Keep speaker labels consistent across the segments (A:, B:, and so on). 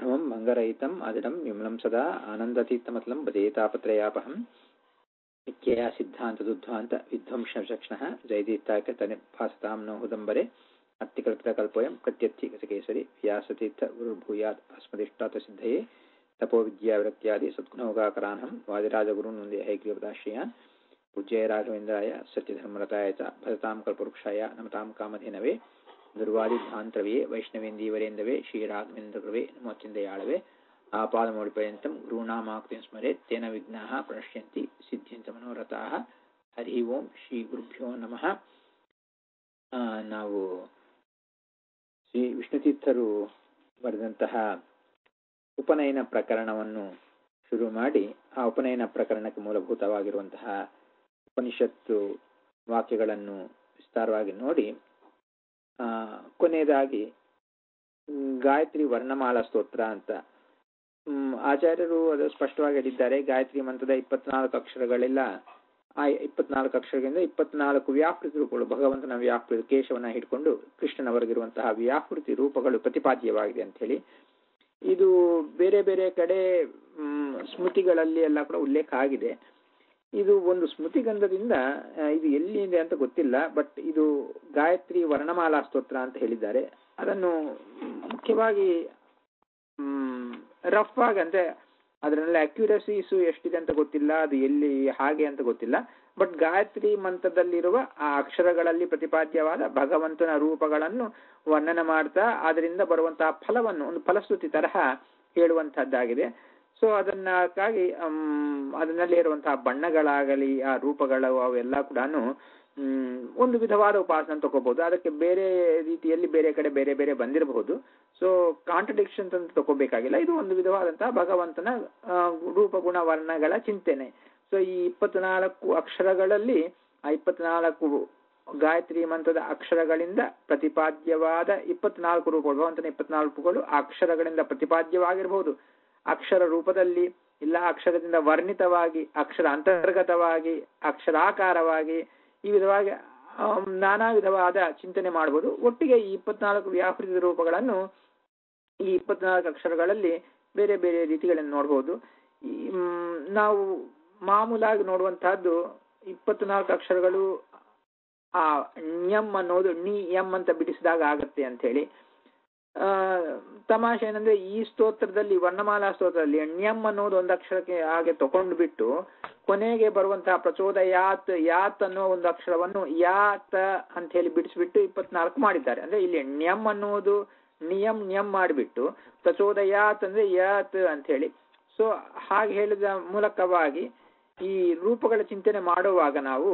A: समं भङ्गरहितम् अजडं विमलं सदा आनन्दतीर्थमतलं भजेतापत्रयापहं नित्यया सिद्धान्तदुद्ध्वान्त विध्वंसचक्षणः जयतीर्थाख्यतनिर्भासतां नो हुदम्बरे अत्तिकल्पितकल्पोऽयं प्रत्यत्थिकेसरि व्यासतीर्थ गुरुर्भूयात् अस्मदिष्टार्थसिद्धये तपोविद्याविरक्त्यादि सद्गुणोगाकरानहं वादिराजगुरून् वन्दे हैग्रीवदाश्रयान् पूज्याय राघवेन्द्राय सत्यधर्मरताय च भजतां कल्पवृक्षाय नमतां कामधेनवे दुर्वादिध्वान्तरवे वैष्णवेन्दीवरेन्दवे श्रीराघवेन्द्रकृवे नमोचिन्दयाळवे आपादमौलिपर्यन्तं गुरूणामाकृतिं स्मरेत् तेन विघ्नाः प्रणश्यन्ति सिद्ध्यन्ति मनोरथाः हरि ओಂ ಶ್ರೀ ಗುರುಭ್ಯೋ ನಮಃ. ನಾವು ಶ್ರೀ ವಿಷ್ಣುತೀರ್ಥರು ಬರೆದಂತಹ ಉಪನಯನ ಪ್ರಕರಣವನ್ನು ಶುರು ಮಾಡಿ ಆ ಉಪನಯನ ಪ್ರಕರಣಕ್ಕೆ ಮೂಲಭೂತವಾಗಿರುವಂತಹ ಉಪನಿಷತ್ತು ವಾಕ್ಯಗಳನ್ನು ವಿಸ್ತಾರವಾಗಿ ನೋಡಿ ಕೊನೆಯದಾಗಿ ಗಾಯತ್ರಿ ವರ್ಣಮಾಲಾ ಸ್ತೋತ್ರ ಅಂತ ಆಚಾರ್ಯರು ಅದು ಸ್ಪಷ್ಟವಾಗಿ ಹೇಳಿದ್ದಾರೆ. ಗಾಯತ್ರಿ ಮಂತ್ರದ 24 ಅಕ್ಷರಗಳೆಲ್ಲ ಆ 24 ಅಕ್ಷರಗಳಿಂದ 24 ವ್ಯಾಪೃತಿ ರೂಪಗಳು, ಭಗವಂತನ ವ್ಯಾಪೃತಿ, ಕೇಶವನ್ನ ಹಿಡ್ಕೊಂಡು ಕೃಷ್ಣನವರೆಗಿರುವಂತಹ ವ್ಯಾಪೃತಿ ರೂಪಗಳು ಪ್ರತಿಪಾದ್ಯವಾಗಿದೆ ಅಂತ ಹೇಳಿ ಇದು ಬೇರೆ ಬೇರೆ ಕಡೆ ಸ್ಮೃತಿಗಳಲ್ಲಿ ಎಲ್ಲ ಕೂಡ ಉಲ್ಲೇಖ ಆಗಿದೆ. ಇದು ಒಂದು ಸ್ಮೃತಿ ಗಂಧದಿಂದ ಇದು ಎಲ್ಲಿದೆ ಅಂತ ಗೊತ್ತಿಲ್ಲ, ಬಟ್ ಇದು ಗಾಯತ್ರಿ ವರ್ಣಮಾಲಾ ಸ್ತೋತ್ರ ಅಂತ ಹೇಳಿದ್ದಾರೆ. ಅದನ್ನು ಮುಖ್ಯವಾಗಿ ರಫ್ ಆಗಿ ಅಂದ್ರೆ ಅದರಲ್ಲಿ ಅಕ್ಯುರಸೀಸು ಎಷ್ಟಿದೆ ಅಂತ ಗೊತ್ತಿಲ್ಲ, ಅದು ಎಲ್ಲಿ ಹಾಗೆ ಅಂತ ಗೊತ್ತಿಲ್ಲ, ಬಟ್ ಗಾಯತ್ರಿ ಮಂತ್ರದಲ್ಲಿರುವ ಆ ಅಕ್ಷರಗಳಲ್ಲಿ ಪ್ರತಿಪಾದ್ಯವಾದ ಭಗವಂತನ ರೂಪಗಳನ್ನು ವರ್ಣನೆ ಮಾಡ್ತಾ ಅದರಿಂದ ಬರುವಂತಹ ಫಲವನ್ನು ಒಂದು ಫಲಶ್ರುತಿ ತರಹ ಹೇಳುವಂತಹದ್ದಾಗಿದೆ. ಸೊ ಅದಕ್ಕಾಗಿ ಅದರಲ್ಲಿ ಇರುವಂತಹ ಬಣ್ಣಗಳಾಗಲಿ ಆ ರೂಪಗಳು ಅವೆಲ್ಲ ಕೂಡ ಒಂದು ವಿಧವಾದ ಉಪಾಸನೆ ತಗೋಬಹುದು. ಅದಕ್ಕೆ ಬೇರೆ ರೀತಿಯಲ್ಲಿ ಬೇರೆ ಕಡೆ ಬೇರೆ ಬೇರೆ ಬಂದಿರಬಹುದು. ಸೊ ಕಾಂಟ್ರಡಿಕ್ಷನ್ಸ್ ಅಂತ ತಗೋಬೇಕಾಗಿಲ್ಲ. ಇದು ಒಂದು ವಿಧವಾದಂತಹ ಭಗವಂತನ ರೂಪಗುಣ ವರ್ಣಗಳ ಚಿಂತನೆ. ಸೊ ಈ 24 ಅಕ್ಷರಗಳಲ್ಲಿ ಆ 24 ಗಾಯತ್ರಿ ಮಂತ್ರದ ಅಕ್ಷರಗಳಿಂದ ಪ್ರತಿಪಾದ್ಯವಾದ 24 ರೂಪಗಳು, ಭಗವಂತನ 24 ರೂಪಗಳು ಆ ಅಕ್ಷರಗಳಿಂದ ಪ್ರತಿಪಾದ್ಯವಾಗಿರಬಹುದು. ಅಕ್ಷರ ರೂಪದಲ್ಲಿ ಇಲ್ಲ ಅಕ್ಷರದಿಂದ ವರ್ಣಿತವಾಗಿ, ಅಕ್ಷರ ಅಂತರ್ಗತವಾಗಿ, ಅಕ್ಷರಾಕಾರವಾಗಿ, ಈ ವಿಧವಾಗಿ ನಾನಾ ವಿಧವಾದ ಚಿಂತನೆ ಮಾಡಬಹುದು. ಒಟ್ಟಿಗೆ ಈ 24 ವ್ಯಾಪೃತ ರೂಪಗಳನ್ನು ಈ 24 ಅಕ್ಷರಗಳಲ್ಲಿ ಬೇರೆ ಬೇರೆ ರೀತಿಗಳನ್ನು ನೋಡಬಹುದು. ನಾವು ಮಾಮೂಲಾಗಿ ನೋಡುವಂತಹದ್ದು 24 ಅಕ್ಷರಗಳು ಆ ಣ್ಯಂ ಅನ್ನೋದು ನಿ ಎಂ ಅಂತ ಬಿಡಿಸಿದಾಗ ಆಗತ್ತೆ ಅಂತ ಹೇಳಿ. ತಮಾಷೆ ಏನಂದ್ರೆ ಈ ಸ್ತೋತ್ರದಲ್ಲಿ ವರ್ಣಮಾಲಾ ಸ್ತೋತ್ರದಲ್ಲಿ ಣ್ಯಂ ಅನ್ನೋದು ಒಂದು ಅಕ್ಷರಕ್ಕೆ ಹಾಗೆ ತಗೊಂಡು ಬಿಟ್ಟು ಕೊನೆಗೆ ಬರುವಂತಹ ಪ್ರಚೋದಯಾತ್ ಯಾತ್ ಅನ್ನೋ ಒಂದು ಅಕ್ಷರವನ್ನು ಯಾತ್ ಅಂತ ಹೇಳಿ ಬಿಡಿಸ್ಬಿಟ್ಟು 24 ಮಾಡಿದ್ದಾರೆ. ಅಂದ್ರೆ ಇಲ್ಲಿ ಣ್ಯಂ ಅನ್ನೋದು ಣ್ಯಂ ಮಾಡಿಬಿಟ್ಟು ಪ್ರಚೋದಯಾತ್ ಅಂದ್ರೆ ಯಾತ್ ಅಂತ ಹೇಳಿ. ಸೊ ಹಾಗೆ ಹೇಳಿದ ಮೂಲಕವಾಗಿ ಈ ರೂಪಗಳ ಚಿಂತನೆ ಮಾಡುವಾಗ ನಾವು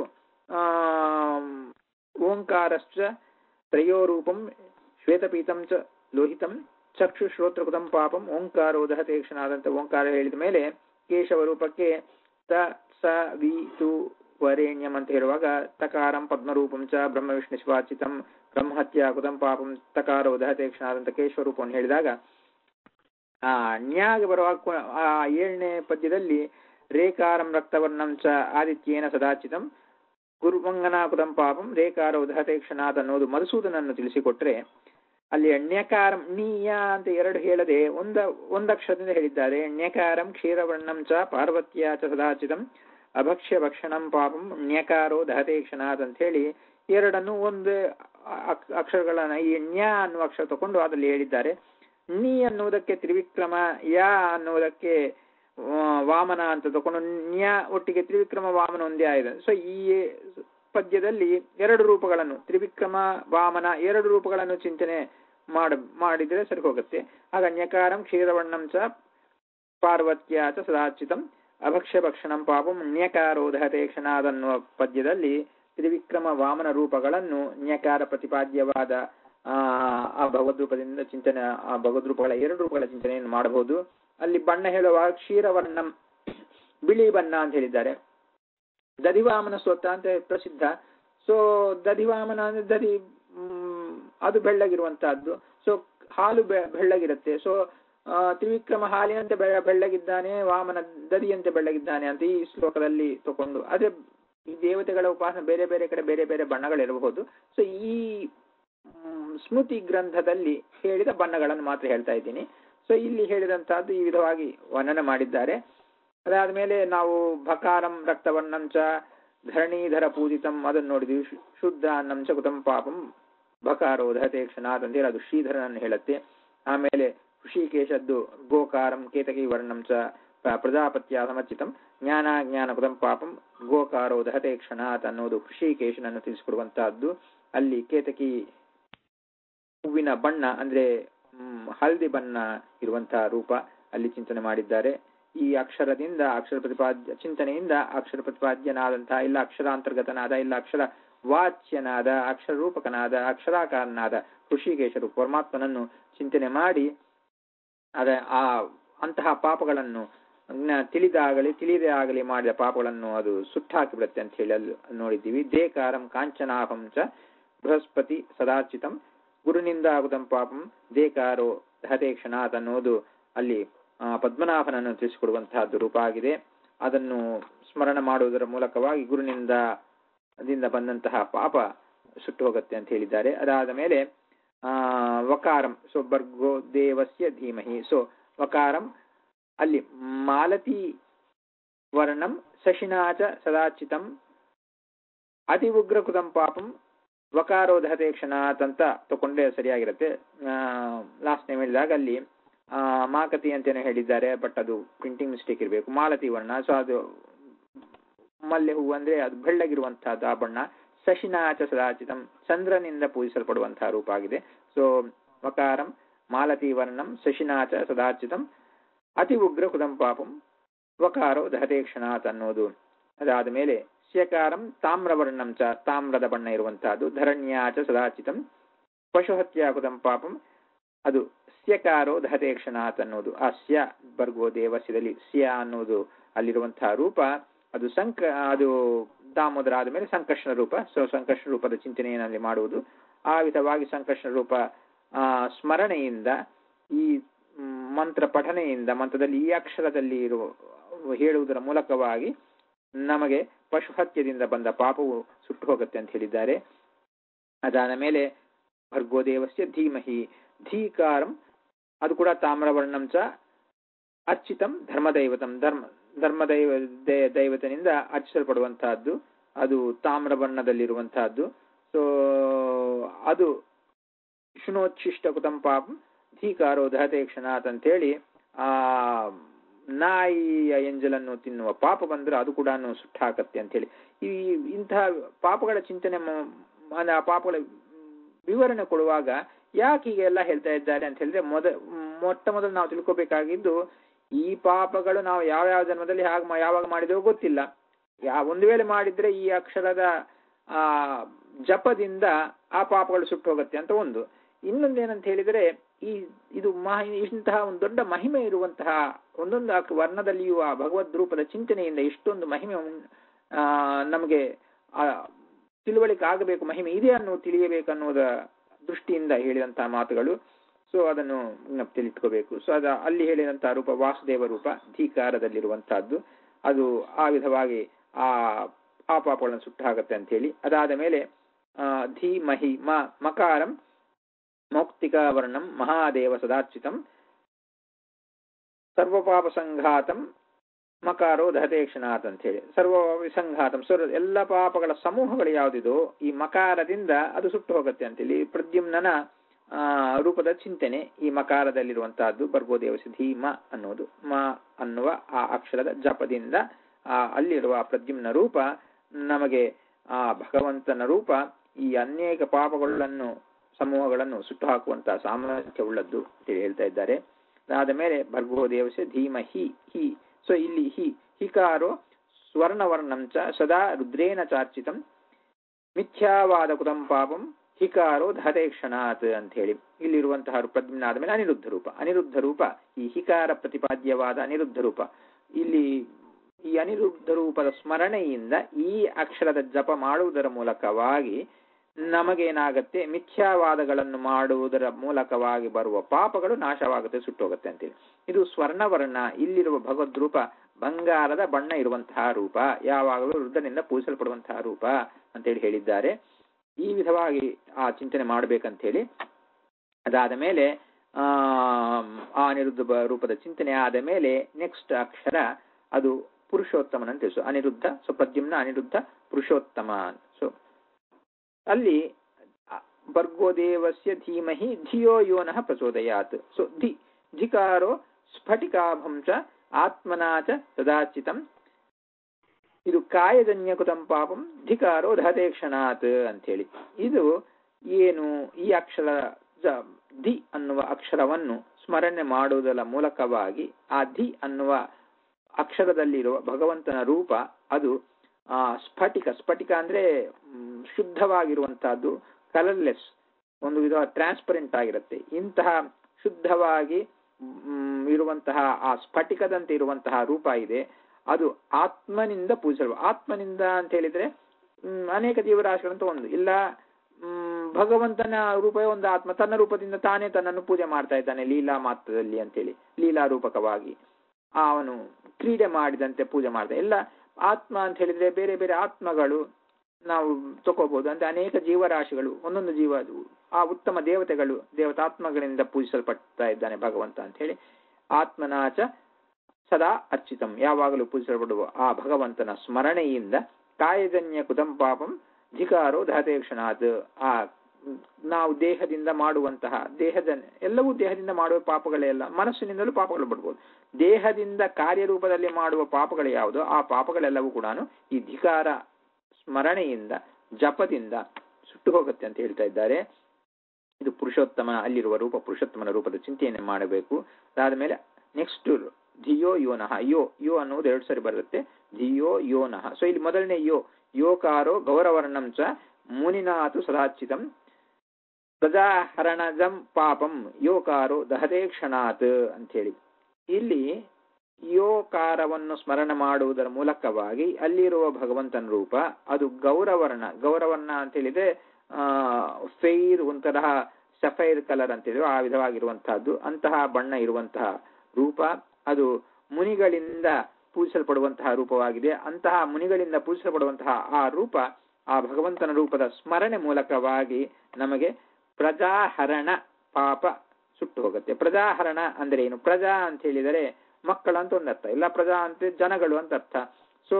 A: ಓಂಕಾರಶ್ಚ ತ್ರಯೋರೂಪಂ ಶ್ವೇತಪೀತಂ ಚ ಲೋಹಿತಂ ಚಕ್ಷು ಶ್ರೋತ್ರಕೃತಂ ಪಾಪಂ ಓಂಕಾರೋ ದಹತೆ ಕ್ಷಣಾದಂತ ಓಂಕಾರ ಹೇಳಿದ ಮೇಲೆ ಕೇಶವ ರೂಪಕ್ಕೆ ತ ಸ ವಿ ತು ವರೇಣ್ಯಂ ಅಂತ ಹೇಳುವಾಗ ತಕಾರಂ ಪದ್ಮರೂಪಂ ಚ ಬ್ರಹ್ಮ ವಿಷ್ಣು ಶಿವಾಚಿತಂ ಬ್ರಹ್ಮಹತ್ಯಾ ಕೃತಂ ಪಾಪಂ ತಕಾರೋ ದಹತೆ ಕ್ಷಣಾದಂತ ಕೇಶವ ರೂಪವನ್ನು ಹೇಳಿದಾಗ ಆ ನ್ಯಾಗೆ ಬರುವಾಗ ಆ 7ನೇ ಪದ್ಯದಲ್ಲಿ ರೇಕಾರಂ ರಕ್ತವರ್ಣಂ ಚ ಆದಿತ್ಯೇನ ಸದಾಚಿತಂ ಗುರುಮಂಗನಾಕೃತಂ ಪಾಪಂ ರೇಕಾರೋ ದಹತೆ ಕ್ಷಣಾತ್ ಅನ್ನೋದು ಮಧುಸೂದನನ್ನು ತಿಳಿಸಿಕೊಟ್ರೆ, ಅಲ್ಲಿ ಣ್ಯಕಾರಂ ನೀಯ ಅಂತ 2 ಹೇಳದೆ ಒಂದಕ್ಷರದಿಂದ ಹೇಳಿದ್ದಾರೆ. ಣ್ಯಕಾರಂ ಕ್ಷೀರವರ್ಣಂ ಚ ಪಾರ್ವತ್ಯ ಚ ಸದಾಚಿತಂ ಅಭಕ್ಷ್ಯ ಭಕ್ಷಣಂ ಪಾಪಂ ಣ್ಯಕಾರೋ ದಹತೆ ಕ್ಷಣಾತ್ ಅಂತ ಹೇಳಿ ಎರಡನ್ನು ಒಂದು ಅಕ್ಷರಗಳನ್ನ ಈ ಣ್ಯ ಅನ್ನುವ ಅಕ್ಷರ ತಗೊಂಡು ಅದರಲ್ಲಿ ಹೇಳಿದ್ದಾರೆ. ನೀ ಅನ್ನುವುದಕ್ಕೆ ತ್ರಿವಿಕ್ರಮ, ಯ ಅನ್ನುವುದಕ್ಕೆ ವಾಮನ ಅಂತ ತಗೊಂಡು ನ್ಯ ಒಟ್ಟಿಗೆ ತ್ರಿವಿಕ್ರಮ ವಾಮನ ಒಂದೇ ಆಗಿದೆ. ಸೊ ಈ ಪದ್ಯದಲ್ಲಿ 2 ರೂಪಗಳನ್ನು ತ್ರಿವಿಕ್ರಮ ವಾಮನ 2 ರೂಪಗಳನ್ನು ಚಿಂತನೆ ಮಾಡಿದ್ರೆ ಸರಿ ಹೋಗುತ್ತೆ. ಆಗ ನ್ಯಕಾರಂ ಕ್ಷೀರವರ್ಣಂ ಚ ಪಾರ್ವತ್ಯ ಚ ಸದಾಚಿತಂ ಅಭಕ್ಷ್ಯ ಭಕ್ಷಣಂ ಪಾಪಂ ನ್ಯಕಾರೋ ದಹತೆ ಕ್ಷಣಾದ್ ಅನ್ನುವ ಪದ್ಯದಲ್ಲಿ ತ್ರಿವಿಕ್ರಮ ವಾಮನ ರೂಪಗಳನ್ನು ನ್ಯಕಾರ ಪ್ರತಿಪಾದ್ಯವಾದ ಆ ಭಗವದ್ರೂಪದಿಂದ ಚಿಂತನೆ, ಆ ಭಗವದ್ರೂಪಗಳ 2 ರೂಪಗಳ ಚಿಂತನೆಯನ್ನು ಮಾಡಬಹುದು. ಅಲ್ಲಿ ಬಣ್ಣ ಹೇಳುವಾಗ ಕ್ಷೀರವರ್ಣಂ ಬಿಳಿ ಬಣ್ಣ ಅಂತ ಹೇಳಿದ್ದಾರೆ. ದಧಿವಾಮನ ಸ್ತೋತ್ರ ಅಂತ ಪ್ರಸಿದ್ಧ. ಸೊ ದಧಿವಾಮನ ಅಂದ್ರೆ ದಧಿ ಅದು ಬೆಳ್ಳಗಿರುವಂತಹದ್ದು. ಸೊ ಹಾಲು ಬೆಳ್ಳಗಿರುತ್ತೆ. ಸೊ ತ್ರಿವಿಕ್ರಮ ಹಾಲಿನಂತೆ ಬೆಳ್ಳಗಿದ್ದಾನೆ, ವಾಮನ ದಧಿಯಂತೆ ಬೆಳ್ಳಗಿದ್ದಾನೆ ಅಂತ ಈ ಶ್ಲೋಕದಲ್ಲಿ ತಗೊಂಡು, ಆದ್ರೆ ಈ ದೇವತೆಗಳ ಉಪಾಸನೆ ಬೇರೆ ಬೇರೆ ಕಡೆ ಬೇರೆ ಬೇರೆ ಬಣ್ಣಗಳಿರಬಹುದು. ಸೊ ಈ ಸ್ಮೃತಿ ಗ್ರಂಥದಲ್ಲಿ ಹೇಳಿದ ಬಣ್ಣಗಳನ್ನು ಮಾತ್ರ ಹೇಳ್ತಾ ಇದ್ದೀನಿ. ಸೊ ಇಲ್ಲಿ ಹೇಳಿದಂತಹದ್ದು ಈ ವಿಧವಾಗಿ ವರ್ಣನೆ ಮಾಡಿದ್ದಾರೆ. ಅದಾದ ಮೇಲೆ ನಾವು ಭಕಾರಂ ರಕ್ತವರ್ಣಂಚ ಧರಣೀಧರ ಪೂಜಿತಂ ಅದನ್ನು ನೋಡಿದ್ವಿ. ಶುದ್ಧ ಅನ್ನಂಚ ಕುತಂ ಪಾಪಂ ಭಕಾರೋ ದಹತೆ ಕ್ಷಣಾತ್ ಅಂತ ಹೇಳಿ ಅದು ಶ್ರೀಧರನನ್ನು ಹೇಳುತ್ತೆ. ಆಮೇಲೆ ಋಷಿಕೇಶದ್ದು ಗೋಕಾರಂ ಕೇತಕಿ ವರ್ಣಂಚ ಪ್ರಜಾಪತ್ಯ ಸಮರ್ಚಿತಂ ಜ್ಞಾನ ಕುತಂ ಪಾಪಂ ಗೋಕಾರೋ ದಹತೆ ಕ್ಷಣಾತ್ ಅನ್ನೋದು ಋಷಿಕೇಶನನ್ನು ತಿಳಿಸಿಕೊಡುವಂತಹದ್ದು. ಅಲ್ಲಿ ಕೇತಕಿ ಹೂವಿನ ಬಣ್ಣ ಅಂದ್ರೆ ಹಳದಿ ಬಣ್ಣ ಇರುವಂತಹ ರೂಪ ಅಲ್ಲಿ ಚಿಂತನೆ ಮಾಡಿದ್ದಾರೆ. ಈ ಅಕ್ಷರದಿಂದ ಅಕ್ಷರ ಪ್ರತಿಪಾದ್ಯ ಚಿಂತನೆಯಿಂದ ಅಕ್ಷರ ಪ್ರತಿಪಾದ್ಯನಾದಂತಹ ಇಲ್ಲ ಅಕ್ಷರಾಂತರ್ಗತನಾದ ಇಲ್ಲ ಅಕ್ಷರ ವಾಚ್ಯನಾದ ಅಕ್ಷರ ರೂಪಕನಾದ ಅಕ್ಷರಾಕಾರನಾದ ಋಷಿಕೇಶರು ಪರಮಾತ್ಮನನ್ನು ಚಿಂತನೆ ಮಾಡಿ ಅಂತಹ ಪಾಪಗಳನ್ನು ತಿಳಿದೇ ಆಗಲಿ ಮಾಡಿದ ಪಾಪಗಳನ್ನು ಅದು ಸುಟ್ಟಾಕಿಬಿಡುತ್ತೆ ಅಂತ ಹೇಳಿ ಅಲ್ಲಿ ನೋಡಿದ್ದೀವಿ. ದೇಕಾರಂ ಕಾಂಚನಾಭಂ ಚ ಬೃಹಸ್ಪತಿ ಸದಾರ್ಚಿತಂ ಗುರುನಿಂದಾಗುತಂ ಪಾಪಂ ದೇಕಾರೋ ದಹತೆ ಕ್ಷಣಾತ್ ಅನ್ನೋದು ಅಲ್ಲಿ ಪದ್ಮನಾಭನನ್ನು ತಿಳಿಸಿಕೊಡುವಂತಹದ್ದು ರೂಪ ಆಗಿದೆ. ಅದನ್ನು ಸ್ಮರಣ ಮಾಡುವುದರ ಮೂಲಕವಾಗಿ ಗುರುನಿಂದ ಬಂದಂತಹ ಪಾಪ ಸುಟ್ಟು ಹೋಗುತ್ತೆ ಅಂತ ಹೇಳಿದ್ದಾರೆ. ಅದಾದ ಮೇಲೆ ವಕಾರಂ ಸೊ ಭರ್ಗೋ ದೇವಸ್ಯ ಧೀಮಹಿ ಸೊ ವಕಾರಂ ಅಲ್ಲಿ ಮಾಲತಿ ವರ್ಣಂ ಶಶಿನಾಚ ಸದಾಚಿತಂ ಅತಿ ಉಗ್ರ ಕೃತಂ ಪಾಪಂ ವಕಾರೋ ದಹತೆ ಕ್ಷಣಾತ್ ಅಂತ ತಗೊಂಡ್ರೆ ಸರಿಯಾಗಿರುತ್ತೆ. ಲಾಸ್ಟ್ ನೇಮ್ ಹೇಳಿದಾಗ ಅಲ್ಲಿ ಮಾಕತಿ ಅಂತೇನೋ ಹೇಳಿದ್ದಾರೆ, ಬಟ್ ಅದು ಪ್ರಿಂಟಿಂಗ್ ಮಿಸ್ಟೇಕ್ ಇರಬೇಕು. ಮಾಲತಿ ವರ್ಣ ಸೊ ಅದು ಮಲ್ಲೆ ಹೂವು ಅಂದ್ರೆ ಅದು ಬೆಳ್ಳಗಿರುವಂತಹದ್ದು ಆ ಬಣ್ಣ. ಶಶಿನಾಚ ಸದಾಚಿತಂ ಚಂದ್ರನಿಂದ ಪೂಜಿಸಲ್ಪಡುವಂತಹ ರೂಪ ಆಗಿದೆ. ಸೊ ವಕಾರಂ ಮಾಲತಿ ವರ್ಣಂ ಶಶಿನಾಚ ಸದಾಚಿತಂ ಅತಿ ಉಗ್ರ ಕೃತಂ ಪಾಪಂ ವಕಾರೋ ದಹತೆ ಕ್ಷಣಾತ್ ಅನ್ನೋದು. ಅದಾದ ಮೇಲೆ ಸ್ಯಕಾರಂ ತಾಮ್ರವರ್ಣಂ ಚ ತಾಮ್ರದ ಬಣ್ಣ ಇರುವಂತಹದ್ದು ಧರಣ್ಯಾಚ ಸದಾಚಿತಂ ಪಶುಹತ್ಯಾ ಕೃತಂ ಪಾಪಂ ಅದು ಸ್ಯಕಾರೋ ದಹತೆ ಕ್ಷಣಾತ್ ಅನ್ನೋದು. ಆ ಸ್ಯ ಭರ್ಗೋ ದೇವಸ್ಯದಲ್ಲಿ ಸ್ಯ ಅನ್ನೋದು ಅಲ್ಲಿರುವಂತಹ ರೂಪ ಅದು ಅದು ದಾಮೋದರ ಆದ ಮೇಲೆ ಸಂಕರ್ಷಣ ರೂಪ. ಸೊ ಸಂಕರ್ಷಣ ರೂಪದ ಚಿಂತನೆಯಲ್ಲಿ ಮಾಡುವುದು. ಆ ವಿಧವಾಗಿ ಸಂಕರ್ಷಣ ರೂಪ ಸ್ಮರಣೆಯಿಂದ ಈ ಮಂತ್ರ ಪಠನೆಯಿಂದ ಮಂತ್ರದಲ್ಲಿ ಈ ಅಕ್ಷರದಲ್ಲಿ ಹೇಳುವುದರ ಮೂಲಕವಾಗಿ ನಮಗೆ ಪಶುಹತ್ಯದಿಂದ ಬಂದ ಪಾಪವು ಸುಟ್ಟು ಹೋಗುತ್ತೆ ಅಂತ ಹೇಳಿದ್ದಾರೆ. ಅದಾದ ಮೇಲೆ ಭರ್ಗೋದೇವಸ್ಯ ಧೀಮಹಿ ಧೀಕಾರಂ ಅದು ಕೂಡ ತಾಮ್ರವರ್ಣಂ ಚ ಅರ್ಚಿತಂ ಧರ್ಮದೈವತಂ ದೈವತನಿಂದ ಅರ್ಚಿಸಲ್ಪಡುವಂತಹದ್ದು ಅದು ತಾಮ್ರವರ್ಣದಲ್ಲಿರುವಂತಹದ್ದು. ಸೊ ಅದು ಶುನೋಚ್ಛಿಷ್ಟ ಕುತಂ ಪಾಪಂ ಧೀಕಾರೋ ದಹತೆ ಕ್ಷಣಾತ್ ಅಂತೇಳಿ ನಾಯಿಯ ಎಂಜಲನ್ನು ತಿನ್ನುವ ಪಾಪ ಬಂದ್ರೆ ಅದು ಕೂಡ ಸುಟ್ಟಾಕತ್ತೆ ಅಂತ ಹೇಳಿ ಇಂತಹ ಪಾಪಗಳ ಚಿಂತನೆ ಆ ಪಾಪಗಳ ವಿವರಣೆ ಕೊಡುವಾಗ ಯಾಕೆ ಹೀಗೆಲ್ಲ ಹೇಳ್ತಾ ಇದ್ದಾರೆ ಅಂತ ಹೇಳಿದ್ರೆ ಮೊಟ್ಟ ಮೊದಲು ನಾವು ತಿಳ್ಕೋಬೇಕಾಗಿದ್ದು ಈ ಪಾಪಗಳು ನಾವು ಯಾವ ಜನ್ಮದಲ್ಲಿ ಯಾವಾಗ ಮಾಡಿದೆವೋ ಗೊತ್ತಿಲ್ಲ. ಒಂದು ವೇಳೆ ಮಾಡಿದ್ರೆ ಈ ಅಕ್ಷರದ ಜಪದಿಂದ ಆ ಪಾಪಗಳು ಸುಟ್ಟು ಹೋಗುತ್ತೆ ಅಂತ ಒಂದು. ಇನ್ನೊಂದೇನಂತ ಹೇಳಿದ್ರೆ ಇದು ಇಂತಹ ಒಂದು ದೊಡ್ಡ ಮಹಿಮೆ ಇರುವಂತಹ ಒಂದೊಂದು ವರ್ಣದಲ್ಲಿಯೂ ಆ ಭಗವದ್ ರೂಪದ ಚಿಂತನೆಯಿಂದ ಇಷ್ಟೊಂದು ಮಹಿಮೆ ನಮಗೆ ತಿಳುವಳಿಕೆ ಆಗಬೇಕು, ಮಹಿಮೆ ಇದೆ ಅನ್ನೋದು ತಿಳಿಯಬೇಕನ್ನೋದ ದೃಷ್ಟಿಯಿಂದ ಹೇಳಿದಂತಹ ಮಾತುಗಳು. ಸೊ ಅದನ್ನು ಜ್ಞಪ್ತಿಲಿಟ್ಕೋಬೇಕು. ಸೊ ಅಲ್ಲಿ ಹೇಳಿದಂತಹ ರೂಪ ವಾಸುದೇವ ರೂಪ ಧೀಕಾರದಲ್ಲಿರುವಂತಹದ್ದು ಅದು ಆ ವಿಧವಾಗಿ ಆ ಪಾಪಗಳನ್ನು ಸುಟ್ಟು ಹಾಕತ್ತೆ ಅಂತ ಹೇಳಿ. ಅದಾದ ಮೇಲೆ ಧೀಮಹಿ ಮಕಾರಂ ಮೌಕ್ತಿಕ ವರ್ಣಂ ಮಹಾದೇವ ಸದಾರ್ಚಿತಂ ಸರ್ವಪಾಪ ಸಂಘಾತಂ ಮಕಾರೋ ದಹತೆ ಕ್ಷಣಾತ್ ಅಂತ ಹೇಳಿ. ಸರ್ವಪಾಪ ಸಂಘಾತಂ ಎಲ್ಲ ಪಾಪಗಳ ಸಮೂಹಗಳು ಯಾವುದಿದೋ ಈ ಮಕಾರದಿಂದ ಅದು ಸುಟ್ಟು ಹೋಗುತ್ತೆ ಅಂತೇಳಿ ಪ್ರದ್ಯುಮ್ನನ ರೂಪದ ಚಿಂತನೆ ಈ ಮಕಾರದಲ್ಲಿರುವಂತಹದ್ದು. ಭರ್ಗೋದೇವಸ್ಯ ಧೀಮ ಅನ್ನೋದು ಮ ಅನ್ನುವ ಆ ಅಕ್ಷರದ ಜಪದಿಂದ ಅಲ್ಲಿರುವ ಪ್ರದ್ಯುಮ್ನ ರೂಪ ನಮಗೆ ಆ ಭಗವಂತನ ರೂಪ ಈ ಅನೇಕ ಪಾಪಗಳನ್ನು ಸಮೂಹಗಳನ್ನು ಸುಟ್ಟು ಹಾಕುವಂತಹ ಸಾಮರ್ಥ್ಯವುಳ್ಳದ್ದು ಅಂತೇಳಿ ಹೇಳ್ತಾ ಇದ್ದಾರೆ. ಅದಾದ ಮೇಲೆ ಭರ್ಗೋದೇವಸ್ಯ ಧೀಮಹಿ ಹಿ ಸೊ ಇಲ್ಲಿ ಹಿಕಾರೋ ಸ್ವರ್ಣವರ್ಣಂಚ ಸದಾ ರುದ್ರೇನ ಚಾರ್ಚಿತಂ ಮಿಥ್ಯಾವಾದ ಕುತಂ ಪಾಪಂ ಹಿಕಾರೋ ದಹತೆ ಕ್ಷಣಾತ್ ಅಂತ ಹೇಳಿ ಇಲ್ಲಿರುವಂತಹ ಪ್ರದ್ಯುಮ್ನ ಆದ ಮೇಲೆ ಅನಿರುದ್ಧ ರೂಪ ಈ ಹಿಕಾರ ಪ್ರತಿಪಾದ್ಯವಾದ ಅನಿರುದ್ಧ ರೂಪ. ಇಲ್ಲಿ ಈ ಅನಿರುದ್ಧ ರೂಪದ ಸ್ಮರಣೆಯಿಂದ ಈ ಅಕ್ಷರದ ಜಪ ಮಾಡುವುದರ ಮೂಲಕವಾಗಿ ನಮಗೇನಾಗತ್ತೆ ಮಿಥ್ಯಾವಾದಗಳನ್ನು ಮಾಡುವುದರ ಮೂಲಕವಾಗಿ ಬರುವ ಪಾಪಗಳು ನಾಶವಾಗುತ್ತೆ, ಸುಟ್ಟೋಗುತ್ತೆ ಅಂತೇಳಿ. ಇದು ಸ್ವರ್ಣವರ್ಣ ಇಲ್ಲಿರುವ ಭಗವದ್ ರೂಪ ಬಂಗಾರದ ಬಣ್ಣ ಇರುವಂತಹ ರೂಪ, ಯಾವಾಗಲೂ ರುದ್ರನಿಂದ ಪೂಜಿಸಲ್ಪಡುವಂತಹ ರೂಪ ಅಂತೇಳಿ ಹೇಳಿದ್ದಾರೆ. ಈ ವಿಧವಾಗಿ ಆ ಚಿಂತನೆ ಮಾಡ್ಬೇಕಂತ ಹೇಳಿ. ಅದಾದ ಮೇಲೆ ಆ ಅನಿರುದ್ಧ ರೂಪದ ಚಿಂತನೆ ಆದ ಮೇಲೆ ನೆಕ್ಸ್ಟ್ ಅಕ್ಷರ ಅದು ಪುರುಷೋತ್ತಮನಂತ ತಿಳಿಸು. ಅನಿರುದ್ಧ, ಸೊ ಪ್ರದ್ಯುಮ್ನ ಅನಿರುದ್ಧ ಪುರುಷೋತ್ತಮ. ಸೊ ಅಲ್ಲಿ ಭರ್ಗೋದೇವಸ್ಯ ಧೀಮಹಿ ಧಿಯೋ ಯೋನಃ ಪ್ರಚೋದಯಾತ್. ಸೊ ಧಿಕಾರೋ ಸ್ಫಟಿಕಾಭಂಶ ಆತ್ಮನಾಚ ತದಾಚಿತಂ. ಇದು ಕಾಯಜನ್ಯಕೃತಂ ಪಾಪಂ ಧಿಕಾರೋ ದಹತೆ ಕ್ಷಣಾತ್ ಅಂತ ಹೇಳಿ. ಇದು ಏನು, ಈ ಅಕ್ಷರ ಧಿ ಅನ್ನುವ ಅಕ್ಷರವನ್ನು ಸ್ಮರಣೆ ಮಾಡುವುದರ ಮೂಲಕವಾಗಿ ಆ ಧಿ ಅನ್ನುವ ಅಕ್ಷರದಲ್ಲಿರುವ ಭಗವಂತನ ರೂಪ ಅದು ಸ್ಫಟಿಕ ಅಂದ್ರೆ ಶುದ್ಧವಾಗಿರುವಂತಹದ್ದು, ಕಲರ್ಲೆಸ್, ಒಂದು ವಿಧ ಟ್ರಾನ್ಸ್ಪರೆಂಟ್ ಆಗಿರುತ್ತೆ. ಇಂತಹ ಶುದ್ಧವಾಗಿ ಇರುವಂತಹ ಆ ಸ್ಫಟಿಕದಂತೆ ಇರುವಂತಹ ರೂಪ ಇದೆ. ಅದು ಆತ್ಮನಿಂದ ಪೂಜಿಸಲು. ಆತ್ಮನಿಂದ ಅಂತ ಹೇಳಿದ್ರೆ ಅನೇಕ ಜೀವರಾಶಿಗಳಂತ ಒಂದು ಇಲ್ಲ, ಭಗವಂತನ ರೂಪವೇ ಒಂದು ಆತ್ಮ ತನ್ನ ರೂಪದಿಂದ ತಾನೇ ತನ್ನನ್ನು ಪೂಜೆ ಮಾಡ್ತಾ ಇದ್ದಾನೆ ಲೀಲಾ ಮಾತ್ರದಲ್ಲಿ ಅಂತೇಳಿ, ಲೀಲಾ ರೂಪಕವಾಗಿ ಅವನು ಕ್ರೀಡೆ ಮಾಡಿದಂತೆ ಪೂಜೆ ಮಾಡ್ತಾನೆ. ಇಲ್ಲ, ಆತ್ಮ ಅಂತ ಹೇಳಿದ್ರೆ ಬೇರೆ ಬೇರೆ ಆತ್ಮಗಳು ನಾವು ತಗೋಬಹುದು. ಅಂದ್ರೆ ಅನೇಕ ಜೀವರಾಶಿಗಳು, ಒಂದೊಂದು ಜೀವ ಆ ಉತ್ತಮ ದೇವತೆಗಳು, ದೇವತಾತ್ಮಗಳಿಂದ ಪೂಜಿಸಲ್ಪಡ್ತಾ ಇದ್ದಾನೆ ಭಗವಂತ ಅಂತ ಹೇಳಿ. ಆತ್ಮನಾಚ ಸದಾ ಅರ್ಚಿತಂ, ಯಾವಾಗಲೂ ಪೂಜಿಸಲ್ಪಡುವ ಆ ಭಗವಂತನ ಸ್ಮರಣೆಯಿಂದ ಕಾಯಜನ್ಯ ಕುತಂ ಪಾಪಂ ಧಿಕಾರೋ ದಹತೆ ಕ್ಷಣಾತ್. ಆ ನಾವು ದೇಹದಿಂದ ಮಾಡುವಂತಹ ಎಲ್ಲವೂ ದೇಹದಿಂದ ಮಾಡುವ ಪಾಪಗಳೇ ಅಲ್ಲ, ಮನಸ್ಸಿನಿಂದಲೂ ಪಾಪಗಳು ಬಿಡ್ಬೋದು. ದೇಹದಿಂದ ಕಾರ್ಯರೂಪದಲ್ಲಿ ಮಾಡುವ ಪಾಪಗಳು ಯಾವುದೋ ಆ ಪಾಪಗಳೆಲ್ಲವೂ ಕೂಡ ಈ ಧಿಕಾರ ಸ್ಮರಣೆಯಿಂದ ಜಪದಿಂದ ಸುಟ್ಟು ಹೋಗುತ್ತೆ ಅಂತ ಹೇಳ್ತಾ ಇದ್ದಾರೆ. ಇದು ಪುರುಷೋತ್ತಮ ಅಲ್ಲಿರುವ ರೂಪ, ಪುರುಷೋತ್ತಮನ ರೂಪದ ಚಿಂತೆಯನ್ನು ಮಾಡಬೇಕು. ಅದಾದ ಮೇಲೆ ನೆಕ್ಸ್ಟ್ ಧಿಯೋ ಯೋನಃ. ಯೋ ಅನ್ನುವುದು 2 ಸರಿ ಬರುತ್ತೆ, ಧಿಯೋ ಯೋನಃ. ಸೊ ಇಲ್ಲಿ ಮೊದಲನೇ ಯೋಕಾರೋ ಗೌರವರ್ಣಂ ಚ ಮುನಿನಾತು ಸದಾಚಿತಂ ಪ್ರಜಾಹರಣಜಂ ಪಾಪಂ ಯೋಕಾರೋ ದಹತೆ ಕ್ಷಣಾತ್ ಅಂತ ಹೇಳಿ. ಇಲ್ಲಿ ಯೋಕಾರವನ್ನು ಸ್ಮರಣ ಮಾಡುವುದರ ಮೂಲಕವಾಗಿ ಅಲ್ಲಿರುವ ಭಗವಂತನ ರೂಪ ಅದು ಗೌರವರ್ಣ ಅಂತ ಹೇಳಿದ್ರೆ ಫೈರ್, ಒಂಥರ ಸಫೈರ್ ಕಲರ್ ಅಂತ ಹೇಳಿದ್ರೆ ಆ ವಿಧವಾಗಿರುವಂತಹದ್ದು, ಅಂತಹ ಬಣ್ಣ ಇರುವಂತಹ ರೂಪ ಅದು ಮುನಿಗಳಿಂದ ಪೂಜಿಸಲ್ಪಡುವಂತಹ ರೂಪವಾಗಿದೆ. ಅಂತಹ ಮುನಿಗಳಿಂದ ಪೂಜಿಸಲ್ಪಡುವಂತಹ ಆ ರೂಪ, ಆ ಭಗವಂತನ ರೂಪದ ಸ್ಮರಣೆ ಮೂಲಕವಾಗಿ ನಮಗೆ ಪ್ರಜಾಹರಣ ಪಾಪ ಸುಟ್ಟು ಹೋಗುತ್ತೆ. ಪ್ರಜಾಹರಣ ಅಂದ್ರೆ ಏನು? ಪ್ರಜಾ ಅಂತ ಹೇಳಿದರೆ ಮಕ್ಕಳು ಅಂತ ಒಂದು ಅರ್ಥ, ಇಲ್ಲ ಪ್ರಜಾ ಅಂತ ಜನಗಳು ಅಂತ ಅರ್ಥ. ಸೊ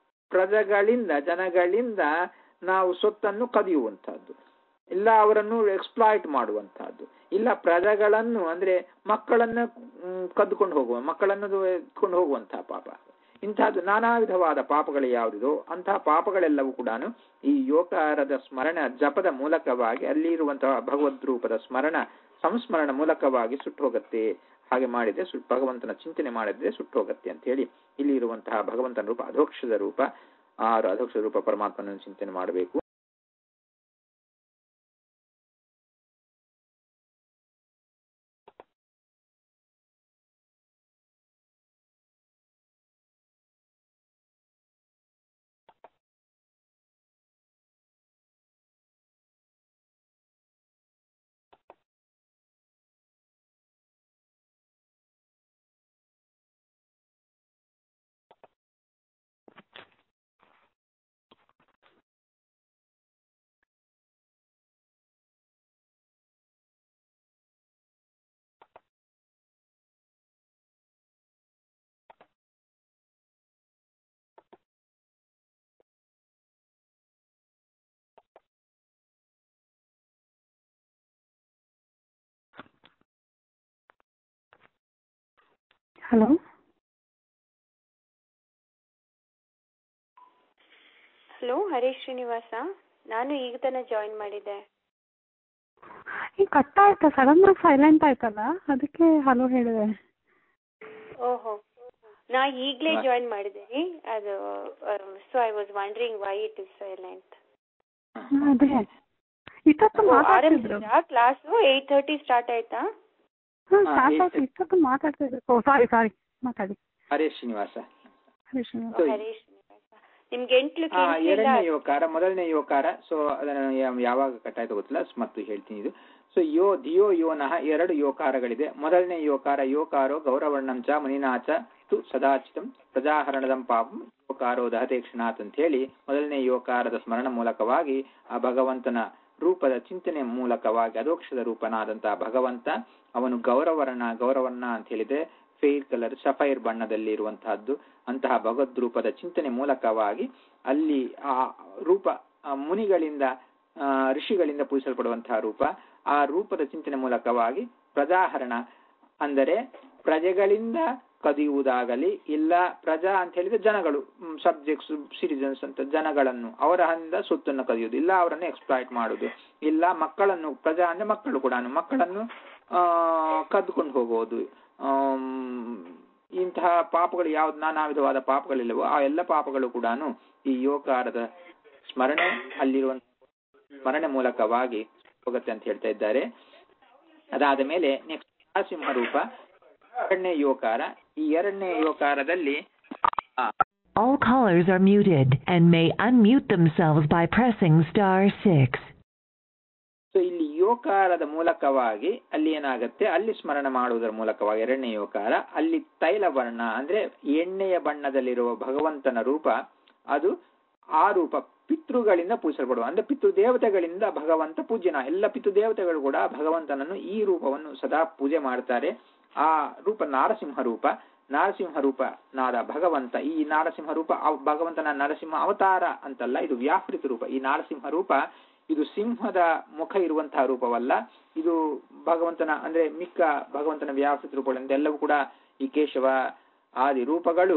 A: ಜನಗಳಿಂದ ನಾವು ಸೊತ್ತನ್ನು ಕದಿಯುವಂತಹದ್ದು, ಇಲ್ಲ ಅವರನ್ನು ಎಕ್ಸ್ಪ್ಲಾಯ್ಟ್ ಮಾಡುವಂತಹದ್ದು, ಇಲ್ಲ ಪ್ರಜೆಗಳನ್ನು ಅಂದ್ರೆ ಮಕ್ಕಳನ್ನು ಕದ್ದುಕೊಂಡು ಹೋಗುವಂತಹ ಪಾಪ. ಇಂತಹದ್ದು ನಾನಾ ವಿಧವಾದ ಪಾಪಗಳು ಯಾವುದಿದೋ ಅಂತಹ ಪಾಪಗಳೆಲ್ಲವೂ ಕೂಡ ಈ ಯೋಕಾರದ ಸ್ಮರಣ ಜಪದ ಮೂಲಕವಾಗಿ ಅಲ್ಲಿರುವಂತಹ ಭಗವದ್ ರೂಪದ ಸಂಸ್ಮರಣ ಮೂಲಕವಾಗಿ ಸುಟ್ಟು ಹೋಗುತ್ತೆ. ಹಾಗೆ ಮಾಡಿದ್ರೆ ಭಗವಂತನ ಚಿಂತನೆ ಮಾಡಿದ್ರೆ ಸುಟ್ಟು ಹೋಗುತ್ತೆ ಅಂತ ಹೇಳಿ ಇಲ್ಲಿ ಇರುವಂತಹ ಭಗವಂತನ ರೂಪ ಅಧೋಕ್ಷದ ರೂಪ, ಅಧೋಕ್ಷದ ರೂಪ ಪರಮಾತ್ಮನ ಚಿಂತನೆ ಮಾಡಬೇಕು.
B: ಹಲೋ
C: ಹರೀಶ್ ಶ್ರೀನಿವಾಸ, ನಾನು ಈಗ ತಾನೇ ಜಾಯಿನ್ ಮಾಡಿದ್ದೆ.
B: ಈಗ ಕಟ್ ಆಯ್ತಾ? ಸಡನ್ ಆಗಿ ಸೈಲೆಂಟ್ ಆಯ್ತಲ್ಲ, ಅದಕ್ಕೆ ಹಲೋ ಹೇಳಿದೆ.
C: ಓಹೋ, ನಾ ಈಗಲೇ ಜಾಯಿನ್ ಮಾಡಿದ್ದೀನಿ ಅದು. So I was wondering why it is silent.
B: ಅದೇ ಇಷ್ಟೊತ್ತು ಮಾತಾಡ್ತಿದ್ರು.
C: ಕ್ಲಾಸು 8:30 ಸ್ಟಾರ್ಟ್ ಆಯ್ತಾ?
B: ಇಷ್ಟೊತ್ತು ಮಾತಾಡ್ತಿದ್ರು. ಸಾರಿ ಮಾತಾಡಿ.
A: ಹರೀಶ್ ಶ್ರೀನಿವಾಸ.
C: ನಿಮ್ಗೆ
A: ಎರಡನೇ ಯೋಕಾರ, ಮೊದಲನೇ ಯೋಕಾರ. ಸೊ ಅದನ್ನು ಯಾವಾಗ ಕಟ್ಟಾಯ್ತು ಗೊತ್ತಿಲ್ಲ, ಮತ್ತು ಹೇಳ್ತೀನಿ ಇದು. ಸೊ ಧಿಯೋ ಯೋನಃ 2 ಯೋಕಾರಗಳಿದೆ. ಮೊದಲನೇ ಯೋಕಾರ ಯೋಕಾರೋ ಗೌರವರ್ಣಂ ಚ ಮುನಿನಾಚ ತು ಸದಾಚಿತಂ ಪ್ರಜಾಹರಣದಂ ಪಾಪಂ ಯೋಕಾರೋ ದಹತೆ ಕ್ಷಣಾತ್ ಅಂತ ಹೇಳಿ ಮೊದಲನೇ ಯೋಕಾರದ ಸ್ಮರಣ ಮೂಲಕವಾಗಿ ಆ ಭಗವಂತನ ರೂಪದ ಚಿಂತನೆ ಮೂಲಕವಾಗಿ ಅಧೋಕ್ಷದ ರೂಪನಾದಂತಹ ಭಗವಂತ ಅವನು ಗೌರವರ್ಣ ಅಂತ ಹೇಳಿದ್ರೆ ಫೇರ್ ಕಲರ್ ಸಫೈರ್ ಬಣ್ಣದಲ್ಲಿ ಇರುವಂತಹದ್ದು. ಅಂತಹ ಭಗವದ್ ರೂಪದ ಚಿಂತನೆ ಮೂಲಕವಾಗಿ ಅಲ್ಲಿ ಆ ರೂಪ ಮುನಿಗಳಿಂದ ಋಷಿಗಳಿಂದ ಪೂಜಿಸಲ್ಪಡುವಂತಹ ರೂಪ. ಆ ರೂಪದ ಚಿಂತನೆ ಮೂಲಕವಾಗಿ ಪ್ರಜಾಹರಣ ಅಂದರೆ ಪ್ರಜೆಗಳಿಂದ ಕದಿಯುವುದಾಗಲಿ, ಇಲ್ಲ ಪ್ರಜಾ ಅಂತ ಹೇಳಿದ್ರೆ ಜನಗಳು, ಸಬ್ಜೆಕ್ಟ್ಸ್, ಸಿಟಿಜನ್ಸ್ ಅಂತ ಜನಗಳನ್ನು ಅವರಿಂದ ಸೊತ್ತನ್ನು ಕದಿಯುವುದು, ಇಲ್ಲ ಅವರನ್ನು ಎಕ್ಸ್ಪ್ಲಾಯ್ಟ್ ಮಾಡುವುದು, ಇಲ್ಲ ಮಕ್ಕಳನ್ನು, ಪ್ರಜಾ ಅಂದ್ರೆ ಮಕ್ಕಳು ಕೂಡ ಮಕ್ಕಳನ್ನು ಕದ್ದುಕೊಂಡು ಹೋಗುವುದು. ಇಂತಹ ಪಾಪಗಳು ಯಾವ್ದು ನಾನಾ ವಿಧವಾದ ಪಾಪಗಳಿಲ್ಲವೋ ಆ ಎಲ್ಲ ಪಾಪಗಳು ಕೂಡ ಈ ಯೋಕಾರದ ಸ್ಮರಣೆ ಅಲ್ಲಿರುವಂತ ಸ್ಮರಣೆ ಮೂಲಕವಾಗಿ ಹೋಗುತ್ತೆ ಅಂತ ಹೇಳ್ತಾ ಇದ್ದಾರೆ. ಅದಾದ ಮೇಲೆ ನೆಕ್ಸ್ಟ್ ನರಸಿಂಹ ರೂಪ, ಎರಡನೇ ಯೋಕಾರ. ಈ ಎರಡನೇ ಯೋಕಾರದಲ್ಲಿ
D: All callers are muted and may unmute themselves by pressing *6.
A: So ಇಲ್ಲಿ ಯೋಕಾರದ ಮೂಲಕವಾಗಿ ಅಲ್ಲಿ ಏನಾಗುತ್ತೆ, ಅಲ್ಲಿ ಸ್ಮರಣ ಮಾಡುವುದರ ಮೂಲಕವಾಗಿ ಎರಡನೇ ಯೋಕಾರ, ಅಲ್ಲಿ ತೈಲ ವರ್ಣ ಅಂದ್ರೆ ಎಣ್ಣೆಯ ಬಣ್ಣದಲ್ಲಿರುವ ಭಗವಂತನ ರೂಪ, ಅದು ಆ ರೂಪ ಪಿತೃಗಳಿಂದ ಪೂಜಿಸಲ್ಪಡುವ ಅಂದ್ರೆ ಪಿತೃದೇವತೆಗಳಿಂದ ಭಗವಂತ ಪೂಜ್ಯನ. ಎಲ್ಲ ಪಿತೃದೇವತೆಗಳು ಕೂಡ ಭಗವಂತನನ್ನು ಈ ರೂಪವನ್ನು ಸದಾ ಪೂಜೆ ಮಾಡ್ತಾರೆ. ಆ ರೂಪ ನಾರಸಿಂಹ ರೂಪ. ನಾರಸಿಂಹ ರೂಪನಾದ ಭಗವಂತ, ಈ ನಾರಸಿಂಹ ರೂಪ ಭಗವಂತನ ನರಸಿಂಹ ಅವತಾರ ಅಂತಲ್ಲ, ಇದು ವ್ಯಾಪೃತ ರೂಪ. ಈ ನಾರಸಿಂಹ ರೂಪ ಇದು ಸಿಂಹದ ಮುಖ ಇರುವಂತಹ ರೂಪವಲ್ಲ. ಇದು ಭಗವಂತನ ಅಂದ್ರೆ ಮಿಕ್ಕ ಭಗವಂತನ ವ್ಯಾಪೃತ ರೂಪಗಳಿಂದ ಎಲ್ಲವೂ ಕೂಡ ಈ ಕೇಶವ ಆದಿ ರೂಪಗಳು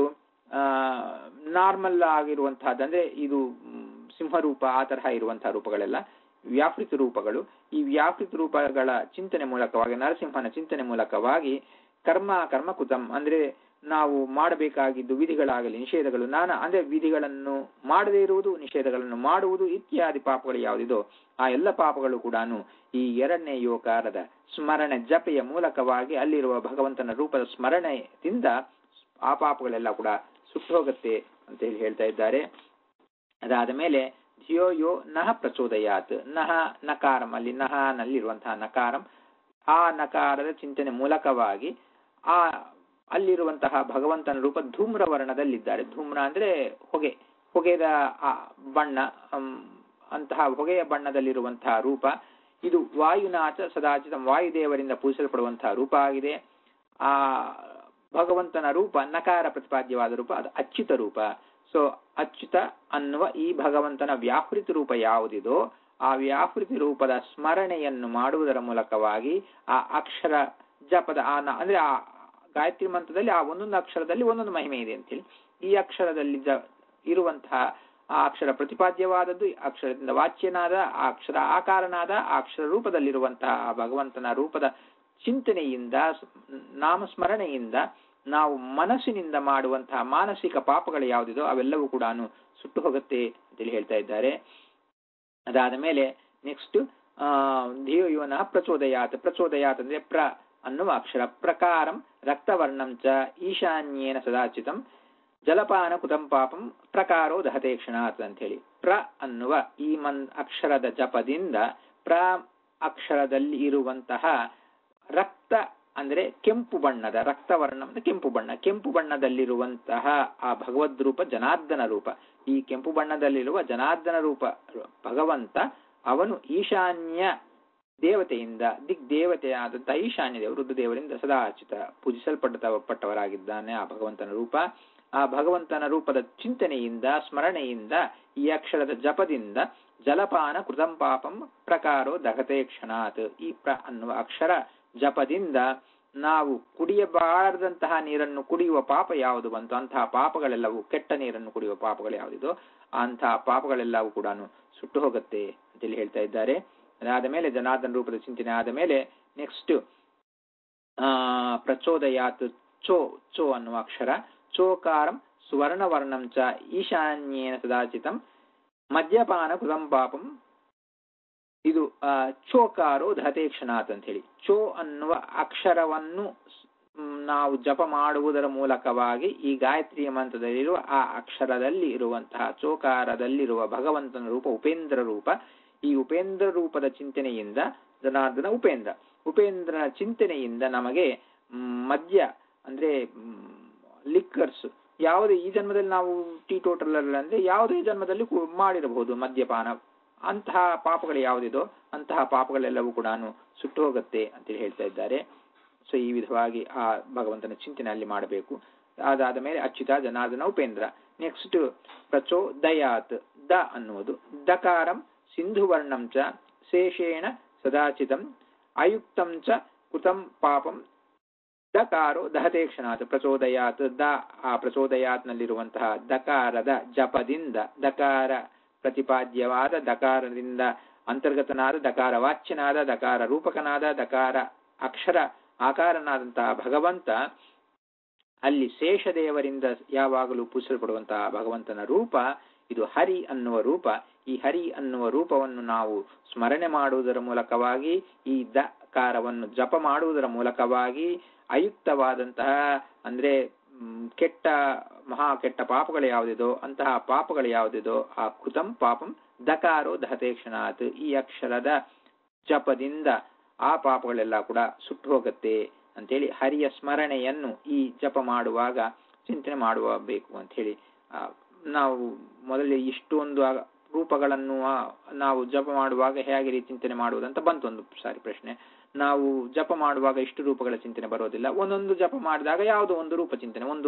A: ನಾರ್ಮಲ್ ಆಗಿರುವಂತಹದ್ದು. ಅಂದ್ರೆ ಇದು ಸಿಂಹರೂಪ ಆ ತರಹ ಇರುವಂತಹ ರೂಪಗಳೆಲ್ಲ ವ್ಯಾಪೃತ ರೂಪಗಳು. ಈ ವ್ಯಾಪೃತ ರೂಪಗಳ ಚಿಂತನೆ ಮೂಲಕವಾಗಿ, ನರಸಿಂಹನ ಚಿಂತನೆ ಮೂಲಕವಾಗಿ ಕರ್ಮಕೃತಂ ಅಂದ್ರೆ ನಾವು ಮಾಡಬೇಕಾಗಿದ್ದು ವಿಧಿಗಳಾಗಲಿ ನಿಷೇಧಗಳು, ಅಂದ್ರೆ ವಿಧಿಗಳನ್ನು ಮಾಡದೇ ಇರುವುದು, ನಿಷೇಧಗಳನ್ನು ಮಾಡುವುದು ಇತ್ಯಾದಿ ಪಾಪಗಳು ಯಾವುದಿದೋ ಆ ಎಲ್ಲ ಪಾಪಗಳು ಕೂಡ ಈ ಎರಡನೇ ಯೋಕಾರದ ಸ್ಮರಣೆ ಜಪೆಯ ಮೂಲಕವಾಗಿ ಅಲ್ಲಿರುವ ಭಗವಂತನ ರೂಪದ ಸ್ಮರಣೆಯಿಂದ ಆ ಪಾಪಗಳೆಲ್ಲ ಕೂಡ ಸುಟ್ಟು ಹೋಗುತ್ತೆ ಅಂತ ಹೇಳಿ ಹೇಳ್ತಾ ಇದ್ದಾರೆ. ಅದಾದ ಮೇಲೆ ಧಿಯೋ ಯೋ ನಹ ಪ್ರಚೋದಯಾತ್, ನಹ ನಕಾರಂ, ಅಲ್ಲಿ ನಹ ನಲ್ಲಿರುವಂತಹ ನಕಾರಂ, ಆ ನಕಾರದ ಚಿಂತನೆ ಮೂಲಕವಾಗಿ ಆ ಅಲ್ಲಿರುವಂತಹ ಭಗವಂತನ ರೂಪ ಧೂಮ್ರ ವರ್ಣದಲ್ಲಿದ್ದಾರೆ. ಧೂಮ್ರ ಅಂದ್ರೆ ಹೊಗೆದ ಬಣ್ಣ, ಅಂತಹ ಹೊಗೆಯ ಬಣ್ಣದಲ್ಲಿರುವಂತಹ ರೂಪ. ಇದು ವಾಯುನಾಥ ಸದಾಚಿತಂ, ವಾಯುದೇವರಿಂದ ಪೂಜಿಸಲ್ಪಡುವಂತಹ ರೂಪ ಆಗಿದೆ. ಆ ಭಗವಂತನ ರೂಪ ನಕಾರ ಪ್ರತಿಪಾದ್ಯವಾದ ರೂಪ, ಅದು ಅಚ್ಯುತ ರೂಪ. ಸೊ ಅಚ್ಯುತ ಅನ್ನುವ ಈ ಭಗವಂತನ ವ್ಯಾಪೃತ ರೂಪ ಯಾವುದಿದೋ ಆ ವ್ಯಾಪೃತ ರೂಪದ ಸ್ಮರಣೆಯನ್ನು ಮಾಡುವುದರ ಮೂಲಕವಾಗಿ ಆ ಅಕ್ಷರ ಜಪದ ಅಂದ್ರೆ ಆ ಗಾಯತ್ರಿ ಮಂತ್ರದಲ್ಲಿ ಆ ಒಂದೊಂದು ಅಕ್ಷರದಲ್ಲಿ ಒಂದೊಂದು ಮಹಿಮೆ ಇದೆ ಅಂತೇಳಿ, ಈ ಅಕ್ಷರದಲ್ಲಿ ಇರುವಂತಹ ಆ ಅಕ್ಷರ ಪ್ರತಿಪಾದ್ಯವಾದದ್ದು, ಅಕ್ಷರದಿಂದ ವಾಚ್ಯನಾದ, ಆ ಅಕ್ಷರ ಆಕಾರನಾದ, ಆ ಅಕ್ಷರ ರೂಪದಲ್ಲಿರುವಂತಹ ಆ ಭಗವಂತನ ರೂಪದ ಚಿಂತನೆಯಿಂದ, ನಾಮಸ್ಮರಣೆಯಿಂದ ನಾವು ಮನಸ್ಸಿನಿಂದ ಮಾಡುವಂತಹ ಮಾನಸಿಕ ಪಾಪಗಳು ಯಾವುದಿದೋ ಅವೆಲ್ಲವೂ ಕೂಡ ಸುಟ್ಟು ಹೋಗುತ್ತೆ ಅಂತೇಳಿ ಹೇಳ್ತಾ ಇದ್ದಾರೆ. ಅದಾದ ಮೇಲೆ ನೆಕ್ಸ್ಟ್ ಧಿಯೋ ಯೋ ನಃ ಪ್ರಚೋದಯಾತ್. ಪ್ರಚೋದಯಾತ್ ಅಂದ್ರೆ ಪ್ರ ಅನ್ನುವ ಅಕ್ಷರ. ಪ್ರಕಾರಂ ರಕ್ತವರ್ಣಂ ಚ ಈಶಾನ್ಯೇನ ಸದಾಚಿತಂ ಜಲಪಾನ ಕುತಂ ಪಾಪಂ ಪ್ರಕಾರೋ ದಹತೆ ಕ್ಷಣಾತ್ ಅಂತ ಹೇಳಿ. ಪ್ರ ಅನ್ನುವ ಈ ಅಕ್ಷರದ ಜಪದಿಂದ ಪ್ರ ಅಕ್ಷರದಲ್ಲಿ ಇರುವಂತಹ ರಕ್ತ ಅಂದ್ರೆ ಕೆಂಪು ಬಣ್ಣದ, ರಕ್ತವರ್ಣ ಅಂದ್ರೆ ಕೆಂಪು ಬಣ್ಣ, ಕೆಂಪು ಬಣ್ಣದಲ್ಲಿರುವಂತಹ ಆ ಭಗವದ್ ರೂಪ ಜನಾರ್ದನ ರೂಪ. ಈ ಕೆಂಪು ಬಣ್ಣದಲ್ಲಿರುವ ಜನಾರ್ದನ ರೂಪ ಭಗವಂತ ಅವನು ಈಶಾನ್ಯ ದೇವತೆಯಿಂದ, ದಿಗ್ದೇವತೆಯಾದಂತಹ ಈಶಾನ್ಯ ದೇವರು ರುದ್ರದೇವರಿಂದ ಸದಾಚಿತ ಪೂಜಿಸಲ್ಪಟ್ಟವರಾಗಿದ್ದಾನೆ ಆ ಭಗವಂತನ ರೂಪ. ಆ ಭಗವಂತನ ರೂಪದ ಚಿಂತನೆಯಿಂದ, ಸ್ಮರಣೆಯಿಂದ, ಈ ಅಕ್ಷರದ ಜಪದಿಂದ ಜಲಪಾನ ಕೃತಂ ಪಾಪಂ ಪ್ರಕಾರೋ ದಹತೆ ಕ್ಷಣಾತ್. ಈ ಪ್ರ ಅನ್ನುವ ಅಕ್ಷರ ಜಪದಿಂದ ನಾವು ಕುಡಿಯಬಾರದಂತಹ ನೀರನ್ನು ಕುಡಿಯುವ ಪಾಪ ಯಾವುದು ಬಂತು, ಅಂತಹ ಪಾಪಗಳೆಲ್ಲವೂ, ಕೆಟ್ಟ ನೀರನ್ನು ಕುಡಿಯುವ ಪಾಪಗಳು ಯಾವುದಿದೋ ಅಂತಹ ಪಾಪಗಳೆಲ್ಲವೂ ಕೂಡ ಸುಟ್ಟು ಹೋಗುತ್ತೆ ಅಂತೇಳಿ ಹೇಳ್ತಾ ಇದ್ದಾರೆ. ಅದಾದ ಮೇಲೆ ಜನಾರ್ದನ ರೂಪದ ಚಿಂತನೆ ಆದ ಮೇಲೆ ನೆಕ್ಸ್ಟ್ ಪ್ರಚೋದಯಾತ್ ಚೋ ಅನ್ನುವ ಅಕ್ಷರ. ಚೋಕಾರಂ ಸುವರ್ಣವರ್ಣಂ ಚ ಈಶಾನ್ಯೇನ ಸದಾಚಿತಂ ಮದ್ಯಪಾನ ಕೃತಂ ಪಾಪಂ. ಇದು ಚೋಕಾರೋ ದಹತೆ ಕ್ಷಣಾತ್ ಅಂತ ಹೇಳಿ. ಚೋ ಅನ್ನುವ ಅಕ್ಷರವನ್ನು ನಾವು ಜಪ ಮಾಡುವುದರ ಮೂಲಕವಾಗಿ ಈ ಗಾಯತ್ರಿಯ ಮಂತ್ರದಲ್ಲಿರುವ ಆ ಅಕ್ಷರದಲ್ಲಿ ಇರುವಂತಹ ಚೋಕಾರದಲ್ಲಿರುವ ಭಗವಂತನ ರೂಪ ಉಪೇಂದ್ರ ರೂಪ. ಈ ಉಪೇಂದ್ರ ರೂಪದ ಚಿಂತನೆಯಿಂದ ಜನಾರ್ದನ ಉಪೇಂದ್ರನ ಚಿಂತನೆಯಿಂದ ನಮಗೆ ಮದ್ಯ ಅಂದ್ರೆ ಲಿಕ್ಕರ್ಸ್ ಯಾವುದೇ ಈ ಜನ್ಮದಲ್ಲಿ ನಾವು ಟೀಟೋಟಲ್ ಅಂದ್ರೆ ಯಾವುದೇ ಜನ್ಮದಲ್ಲಿ ಮಾಡಿರಬಹುದು ಮದ್ಯಪಾನ, ಅಂತಹ ಪಾಪಗಳು ಯಾವುದಿದೋ ಅಂತಹ ಪಾಪಗಳೆಲ್ಲವೂ ಕೂಡ ಸುಟ್ಟು ಹೋಗುತ್ತೆ ಅಂತೇಳಿ ಹೇಳ್ತಾ ಇದ್ದಾರೆ. ಸೊ ಈ ವಿಧವಾಗಿ ಆ ಭಗವಂತನ ಚಿಂತನೆ ಅಲ್ಲಿ ಮಾಡಬೇಕು. ಅದಾದ ಮೇಲೆ ಅಚ್ಯುತ ಜನಾರ್ದನ ಉಪೇಂದ್ರ. ನೆಕ್ಸ್ಟ್ ಪ್ರಚೋದಯಾತ್ ದ ಅನ್ನುವುದು ದಕಾರಂ ಸಿಂಧುವರ್ಣಂ ಚ ಶೇಷೇಣ ಸದಾಚಿತಂ ಅಯುಕ್ತಂ ಚ ಕೃತಂ ಪಾಪಂ ದಕಾರೋ ದಹತೆ ಕ್ಷಣಾತ್. ಪ್ರಚೋದಯಾತ್ ದ, ಆ ಪ್ರಚೋದಯಾತ್ ನಲ್ಲಿರುವಂತಹ ದಕಾರದ ಜಪದಿಂದ, ದಕಾರ ಪ್ರತಿಪಾದ್ಯವಾದ ದಕಾರದಿಂದ ಅಂತರ್ಗತನಾದ, ದಕಾರ ವಾಚ್ಯನಾದ, ದಕಾರ ರೂಪಕನಾದ, ದಕಾರ ಅಕ್ಷರ ಆಕಾರನಾದಂತಹ ಭಗವಂತ ಅಲ್ಲಿ ಶೇಷದೇವರಿಂದ ಯಾವಾಗಲೂ ಪೂಜಿಸಲ್ಪಡುವಂತಹ ಭಗವಂತನ ರೂಪ ಇದು ಹರಿ ಅನ್ನುವ ರೂಪ. ಈ ಹರಿ ಅನ್ನುವ ರೂಪವನ್ನು ನಾವು ಸ್ಮರಣೆ ಮಾಡುವುದರ ಮೂಲಕವಾಗಿ, ಈ ದಕಾರವನ್ನು ಜಪ ಮಾಡುವುದರ ಮೂಲಕವಾಗಿ ಅಯುಕ್ತವಾದಂತಹ ಅಂದ್ರೆ ಕೆಟ್ಟ ಮಹಾ ಕೆಟ್ಟ ಪಾಪಗಳು ಯಾವುದಿದೋ ಅಂತಹ ಪಾಪಗಳು ಯಾವುದಿದೋ ಆ ಕೃತಂ ಪಾಪಂ ದಕಾರೋ ದಹತೆ ಕ್ಷಣಾತ್. ಈ ಅಕ್ಷರದ ಜಪದಿಂದ ಆ ಪಾಪಗಳೆಲ್ಲ ಕೂಡ ಸುಟ್ಟು ಹೋಗುತ್ತೆ ಅಂತೇಳಿ ಹರಿಯ ಸ್ಮರಣೆಯನ್ನು ಈ ಜಪ ಮಾಡುವಾಗ ಚಿಂತನೆ ಮಾಡಬೇಕು ಅಂತ ಹೇಳಿ ನಾವು ಮೊದಲೇ ಇಷ್ಟೊಂದು ರೂಪಗಳನ್ನು ನಾವು ಜಪ ಮಾಡುವಾಗ ಹೇಗೆ ಚಿಂತನೆ ಮಾಡುವುದಂತ ಬಂತು ಒಂದು ಸಾರಿ ಪ್ರಶ್ನೆ. ನಾವು ಜಪ ಮಾಡುವಾಗ ಇಷ್ಟು ರೂಪಗಳ ಚಿಂತನೆ ಬರೋದಿಲ್ಲ. ಒಂದೊಂದು ಜಪ ಮಾಡಿದಾಗ ಯಾವುದೋ ಒಂದು ರೂಪ ಚಿಂತನೆ, ಒಂದು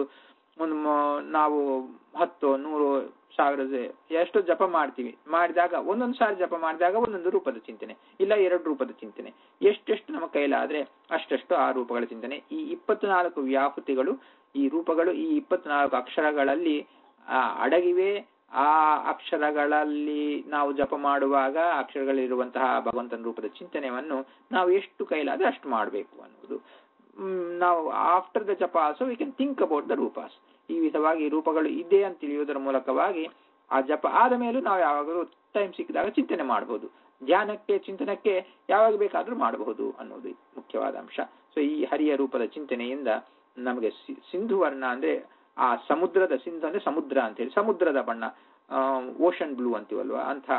A: ನಾವು 10, 100, 1000 ಎಷ್ಟು ಜಪ ಮಾಡ್ತೀವಿ, ಮಾಡಿದಾಗ ಒಂದೊಂದು ಸಾರಿ ಜಪ ಮಾಡಿದಾಗ ಒಂದೊಂದು ರೂಪದ ಚಿಂತನೆ, ಇಲ್ಲ 2 ರೂಪದ ಚಿಂತನೆ, ಎಷ್ಟೆಷ್ಟು ನಮ್ಮ ಕೈಲಾದ್ರೆ ಅಷ್ಟೆಷ್ಟು ಆ ರೂಪಗಳ ಚಿಂತನೆ. ಈ 24 ವ್ಯಾಪೃತಿಗಳು, ಈ ರೂಪಗಳು ಈ 24 ಅಕ್ಷರಗಳಲ್ಲಿ ಅಡಗಿವೆ. ಆ ಅಕ್ಷರಗಳಲ್ಲಿ ನಾವು ಜಪ ಮಾಡುವಾಗ ಅಕ್ಷರಗಳಿರುವಂತಹ ಭಗವಂತನ ರೂಪದ ಚಿಂತನೆಯನ್ನು ನಾವು ಎಷ್ಟು ಕೈಲಾದ್ರೆ ಅಷ್ಟು ಮಾಡಬೇಕು ಅನ್ನೋದು. ನಾವು after the japa also we can think about the rupas. ಈ ವಿಧವಾಗಿ ರೂಪಗಳು ಇದೆ ಅಂತ ತಿಳಿಯುವುದರ ಮೂಲಕವಾಗಿ ಆ ಜಪ ಆದ ಮೇಲೂ ನಾವು ಯಾವಾಗಲೂ ಟೈಮ್ ಸಿಕ್ಕಿದಾಗ ಚಿಂತನೆ ಮಾಡಬಹುದು. ಧ್ಯಾನಕ್ಕೆ ಚಿಂತನಕ್ಕೆ ಯಾವಾಗ ಬೇಕಾದ್ರೂ ಮಾಡಬಹುದು ಅನ್ನೋದು ಮುಖ್ಯವಾದ ಅಂಶ. ಸೊ ಈ ಹರಿಯ ರೂಪದ ಚಿಂತನೆಯಿಂದ ನಮಗೆ ಸಿಂಧುವರ್ಣ ಅಂದ್ರೆ ಆ ಸಮುದ್ರದ, ಸಿಂಧು ಅಂದ್ರೆ ಸಮುದ್ರ ಅಂತ ಹೇಳಿ, ಸಮುದ್ರದ ಬಣ್ಣ, ಓಷನ್ ಬ್ಲೂ ಅಂತೀವಲ್ವಾ, ಅಂಥ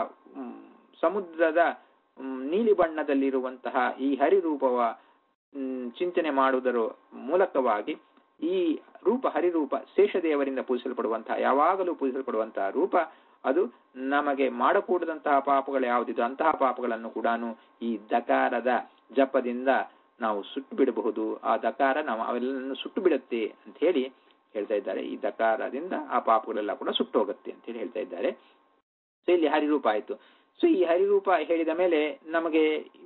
A: ಸಮುದ್ರದ ನೀಲಿ ಬಣ್ಣದಲ್ಲಿರುವಂತಹ ಈ ಹರಿರೂಪವ ಚಿಂತನೆ ಮಾಡುವುದರ ಮೂಲಕವಾಗಿ ಈ ರೂಪ ಹರಿರೂಪ ಶೇಷದೇವರಿಂದ ಪೂಜಿಸಲ್ಪಡುವಂತಹ, ಯಾವಾಗಲೂ ಪೂಜಿಸಲ್ಪಡುವಂತಹ ರೂಪ, ಅದು ನಮಗೆ ಮಾಡಕೂಡದಂತಹ ಪಾಪಗಳು ಯಾವುದಿದೋ ಅಂತಹ ಪಾಪಗಳನ್ನು ಕೂಡ ಈ ದಕಾರದ ಜಪದಿಂದ ನಾವು ಸುಟ್ಟು ಬಿಡಬಹುದು. ಆ ದಕಾರ ನಾವು ಅವೆಲ್ಲನ್ನು ಸುಟ್ಟು ಬಿಡುತ್ತೆ ಅಂತ ಹೇಳಿ ಹೇಳ್ತಾ ಇದ್ದಾರೆ. ಈ ದಕಾರದಿಂದ ಆ ಪಾಪಗಳೆಲ್ಲ ಕೂಡ ಸುಟ್ಟು ಹೋಗುತ್ತೆ ಅಂತ ಹೇಳಿ ಹೇಳ್ತಾ ಇದ್ದಾರೆ. ಸೊ ಇಲ್ಲಿ ಹರಿರೂಪ ಆಯ್ತು. ಸೊ ಈ ಹರಿರೂಪ ಹೇಳಿದ ಮೇಲೆ ನಮಗೆ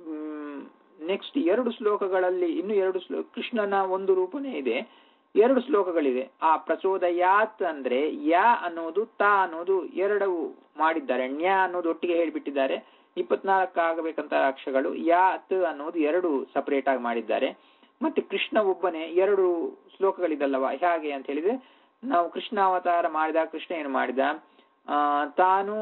A: ನೆಕ್ಸ್ಟ್ 2 ಶ್ಲೋಕಗಳಲ್ಲಿ ಇನ್ನು 2 ಕೃಷ್ಣನ ಒಂದು ರೂಪನೇ ಇದೆ, 2 ಶ್ಲೋಕಗಳಿವೆ. ಆ ಪ್ರಚೋದಯಾತ್ ಅಂದ್ರೆ ಯ ಅನ್ನೋದು ತ ಅನ್ನೋದು 2 ಮಾಡಿದ್ದಾರೆ, ನ್ಯ ಅನ್ನೋದು ಒಟ್ಟಿಗೆ ಹೇಳಿಬಿಟ್ಟಿದ್ದಾರೆ. 24 ಆಗಬೇಕಂತ ಅಕ್ಷರಗಳು ಯಾತ್ ಅನ್ನೋದು 2 ಸಪರೇಟ್ ಆಗಿ ಮಾಡಿದ್ದಾರೆ. ಮತ್ತೆ ಕೃಷ್ಣ ಒಬ್ಬನೇ 2 ಶ್ಲೋಕಗಳಿದಲ್ಲವ ಹೇಗೆ ಅಂತ ಹೇಳಿದ್ರೆ, ನಾವು ಕೃಷ್ಣ ಅವತಾರ ಮಾಡಿದಾಗ ಕೃಷ್ಣ ಏನು ಮಾಡಿದ, ತಾನು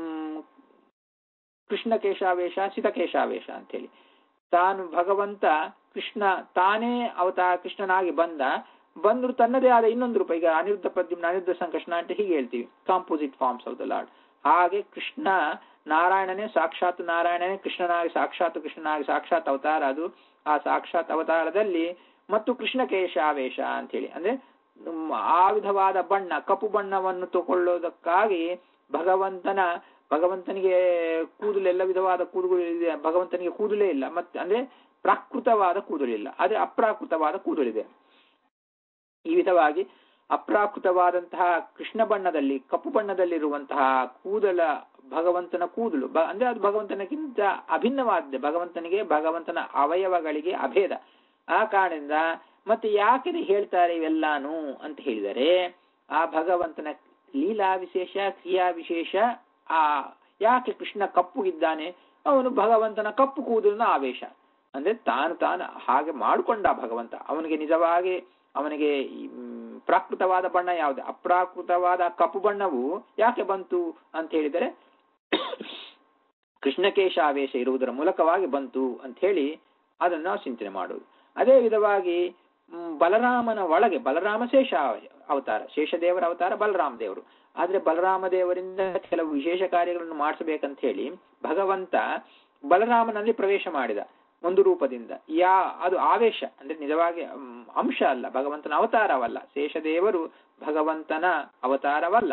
A: ಕೃಷ್ಣ ಕೇಶಾವೇಶ ಸಿತಕೇಶಾವೇಶ ಅಂತ ಹೇಳಿ, ತಾನು ಭಗವಂತ ಕೃಷ್ಣ ತಾನೇ ಅವತಾರ ಕೃಷ್ಣನಾಗಿ ಬಂದ್ರು ತನ್ನದೇ ಆದ ಇನ್ನೊಂದು ರೂಪ. ಈಗ ಅನಿರುದ್ಧ ಪ್ರದ್ಯುಮ್ನ ಅನಿರುದ್ಧ ಸಂಕರ್ಷಣ ಅಂತ ಹೀಗೆ ಹೇಳ್ತೀವಿ, composite forms of the lord. ಹಾಗೆ ಕೃಷ್ಣ ನಾರಾಯಣನೇ ಸಾಕ್ಷಾತ್ ನಾರಾಯಣನೇ ಕೃಷ್ಣನಾಗಿ ಸಾಕ್ಷಾತ್ ಅವತಾರ. ಅದು ಆ ಸಾಕ್ಷಾತ್ ಅವತಾರದಲ್ಲಿ ಮತ್ತು ಕೃಷ್ಣ ಕೇಶಾವೇಶ ಅಂತ ಹೇಳಿ ಅಂದ್ರೆ ಆ ವಿಧವಾದ ಬಣ್ಣ, ಕಪ್ಪು ಬಣ್ಣವನ್ನು ತಗೊಳ್ಳೋದಕ್ಕಾಗಿ ಭಗವಂತನಿಗೆ ಕೂದಲು ಎಲ್ಲ ವಿಧವಾದ ಕೂದಲು ಇದೆ, ಭಗವಂತನಿಗೆ ಕೂದಲೇ ಇಲ್ಲ. ಮತ್ತೆ ಅಂದ್ರೆ ಪ್ರಾಕೃತವಾದ ಕೂದಲಿಲ್ಲ, ಅದೇ ಅಪ್ರಾಕೃತವಾದ ಕೂದಲಿದೆ. ಈ ವಿಧವಾಗಿ ಅಪ್ರಾಕೃತವಾದಂತಹ ಕೃಷ್ಣ ಬಣ್ಣದಲ್ಲಿ, ಕಪ್ಪು ಬಣ್ಣದಲ್ಲಿರುವಂತಹ ಕೂದಲ ಭಗವಂತನ ಕೂದಲು ಅಂದ್ರೆ ಅದು ಭಗವಂತನಿಗಿಂತ ಅಭಿನ್ನವಾದ, ಭಗವಂತನ ಅವಯವಗಳಿಗೆ ಅಭೇದ. ಆ ಕಾರಣದಿಂದ ಮತ್ತೆ ಯಾಕೆ ಹೇಳ್ತಾರೆ ಇವೆಲ್ಲಾನು ಅಂತ ಹೇಳಿದರೆ, ಆ ಭಗವಂತನ ಲೀಲಾ ವಿಶೇಷ, ಕ್ರಿಯಾ ವಿಶೇಷ. ಯಾಕೆ ಕೃಷ್ಣ ಕಪ್ಪುಗಿದ್ದಾನೆ, ಅವನು ಭಗವಂತನ ಕಪ್ಪು ಕೂದಲಿನ ಆವೇಶ ಅಂದ್ರೆ ತಾನು ಹಾಗೆ ಮಾಡಿಕೊಂಡ ಭಗವಂತ. ಅವನಿಗೆ ನಿಜವಾಗಿ ಅವನಿಗೆ ಪ್ರಾಕೃತವಾದ ಬಣ್ಣ ಯಾವುದು, ಅಪ್ರಾಕೃತವಾದ ಕಪ್ಪು ಬಣ್ಣವು ಯಾಕೆ ಬಂತು ಅಂತ ಹೇಳಿದರೆ ಕೃಷ್ಣಕೇಶಾವೇಶ ಇರುವುದರ ಮೂಲಕವಾಗಿ ಬಂತು ಅಂತ ಹೇಳಿ ಅದನ್ನು ನಾವು ಚಿಂತನೆ ಮಾಡುವುದು. ಅದೇ ವಿಧವಾಗಿ ಬಲರಾಮನ ಒಳಗೆ, ಬಲರಾಮ ಶೇಷ ಅವತಾರ, ಶೇಷದೇವರ ಅವತಾರ ಬಲರಾಮ ದೇವರು. ಆದ್ರೆ ಬಲರಾಮ ದೇವರಿಂದ ಕೆಲವು ವಿಶೇಷ ಕಾರ್ಯಗಳನ್ನು ಮಾಡಿಸಬೇಕಂತ ಹೇಳಿ ಭಗವಂತ ಬಲರಾಮನಲ್ಲಿ ಪ್ರವೇಶ ಮಾಡಿದ ಒಂದು ರೂಪದಿಂದ. ಅದು ಆವೇಶ ಅಂದ್ರೆ ನಿಜವಾಗಿ ಅಂಶ ಅಲ್ಲ, ಭಗವಂತನ ಅವತಾರವಲ್ಲ. ಶೇಷದೇವರು ಭಗವಂತನ ಅವತಾರವಲ್ಲ,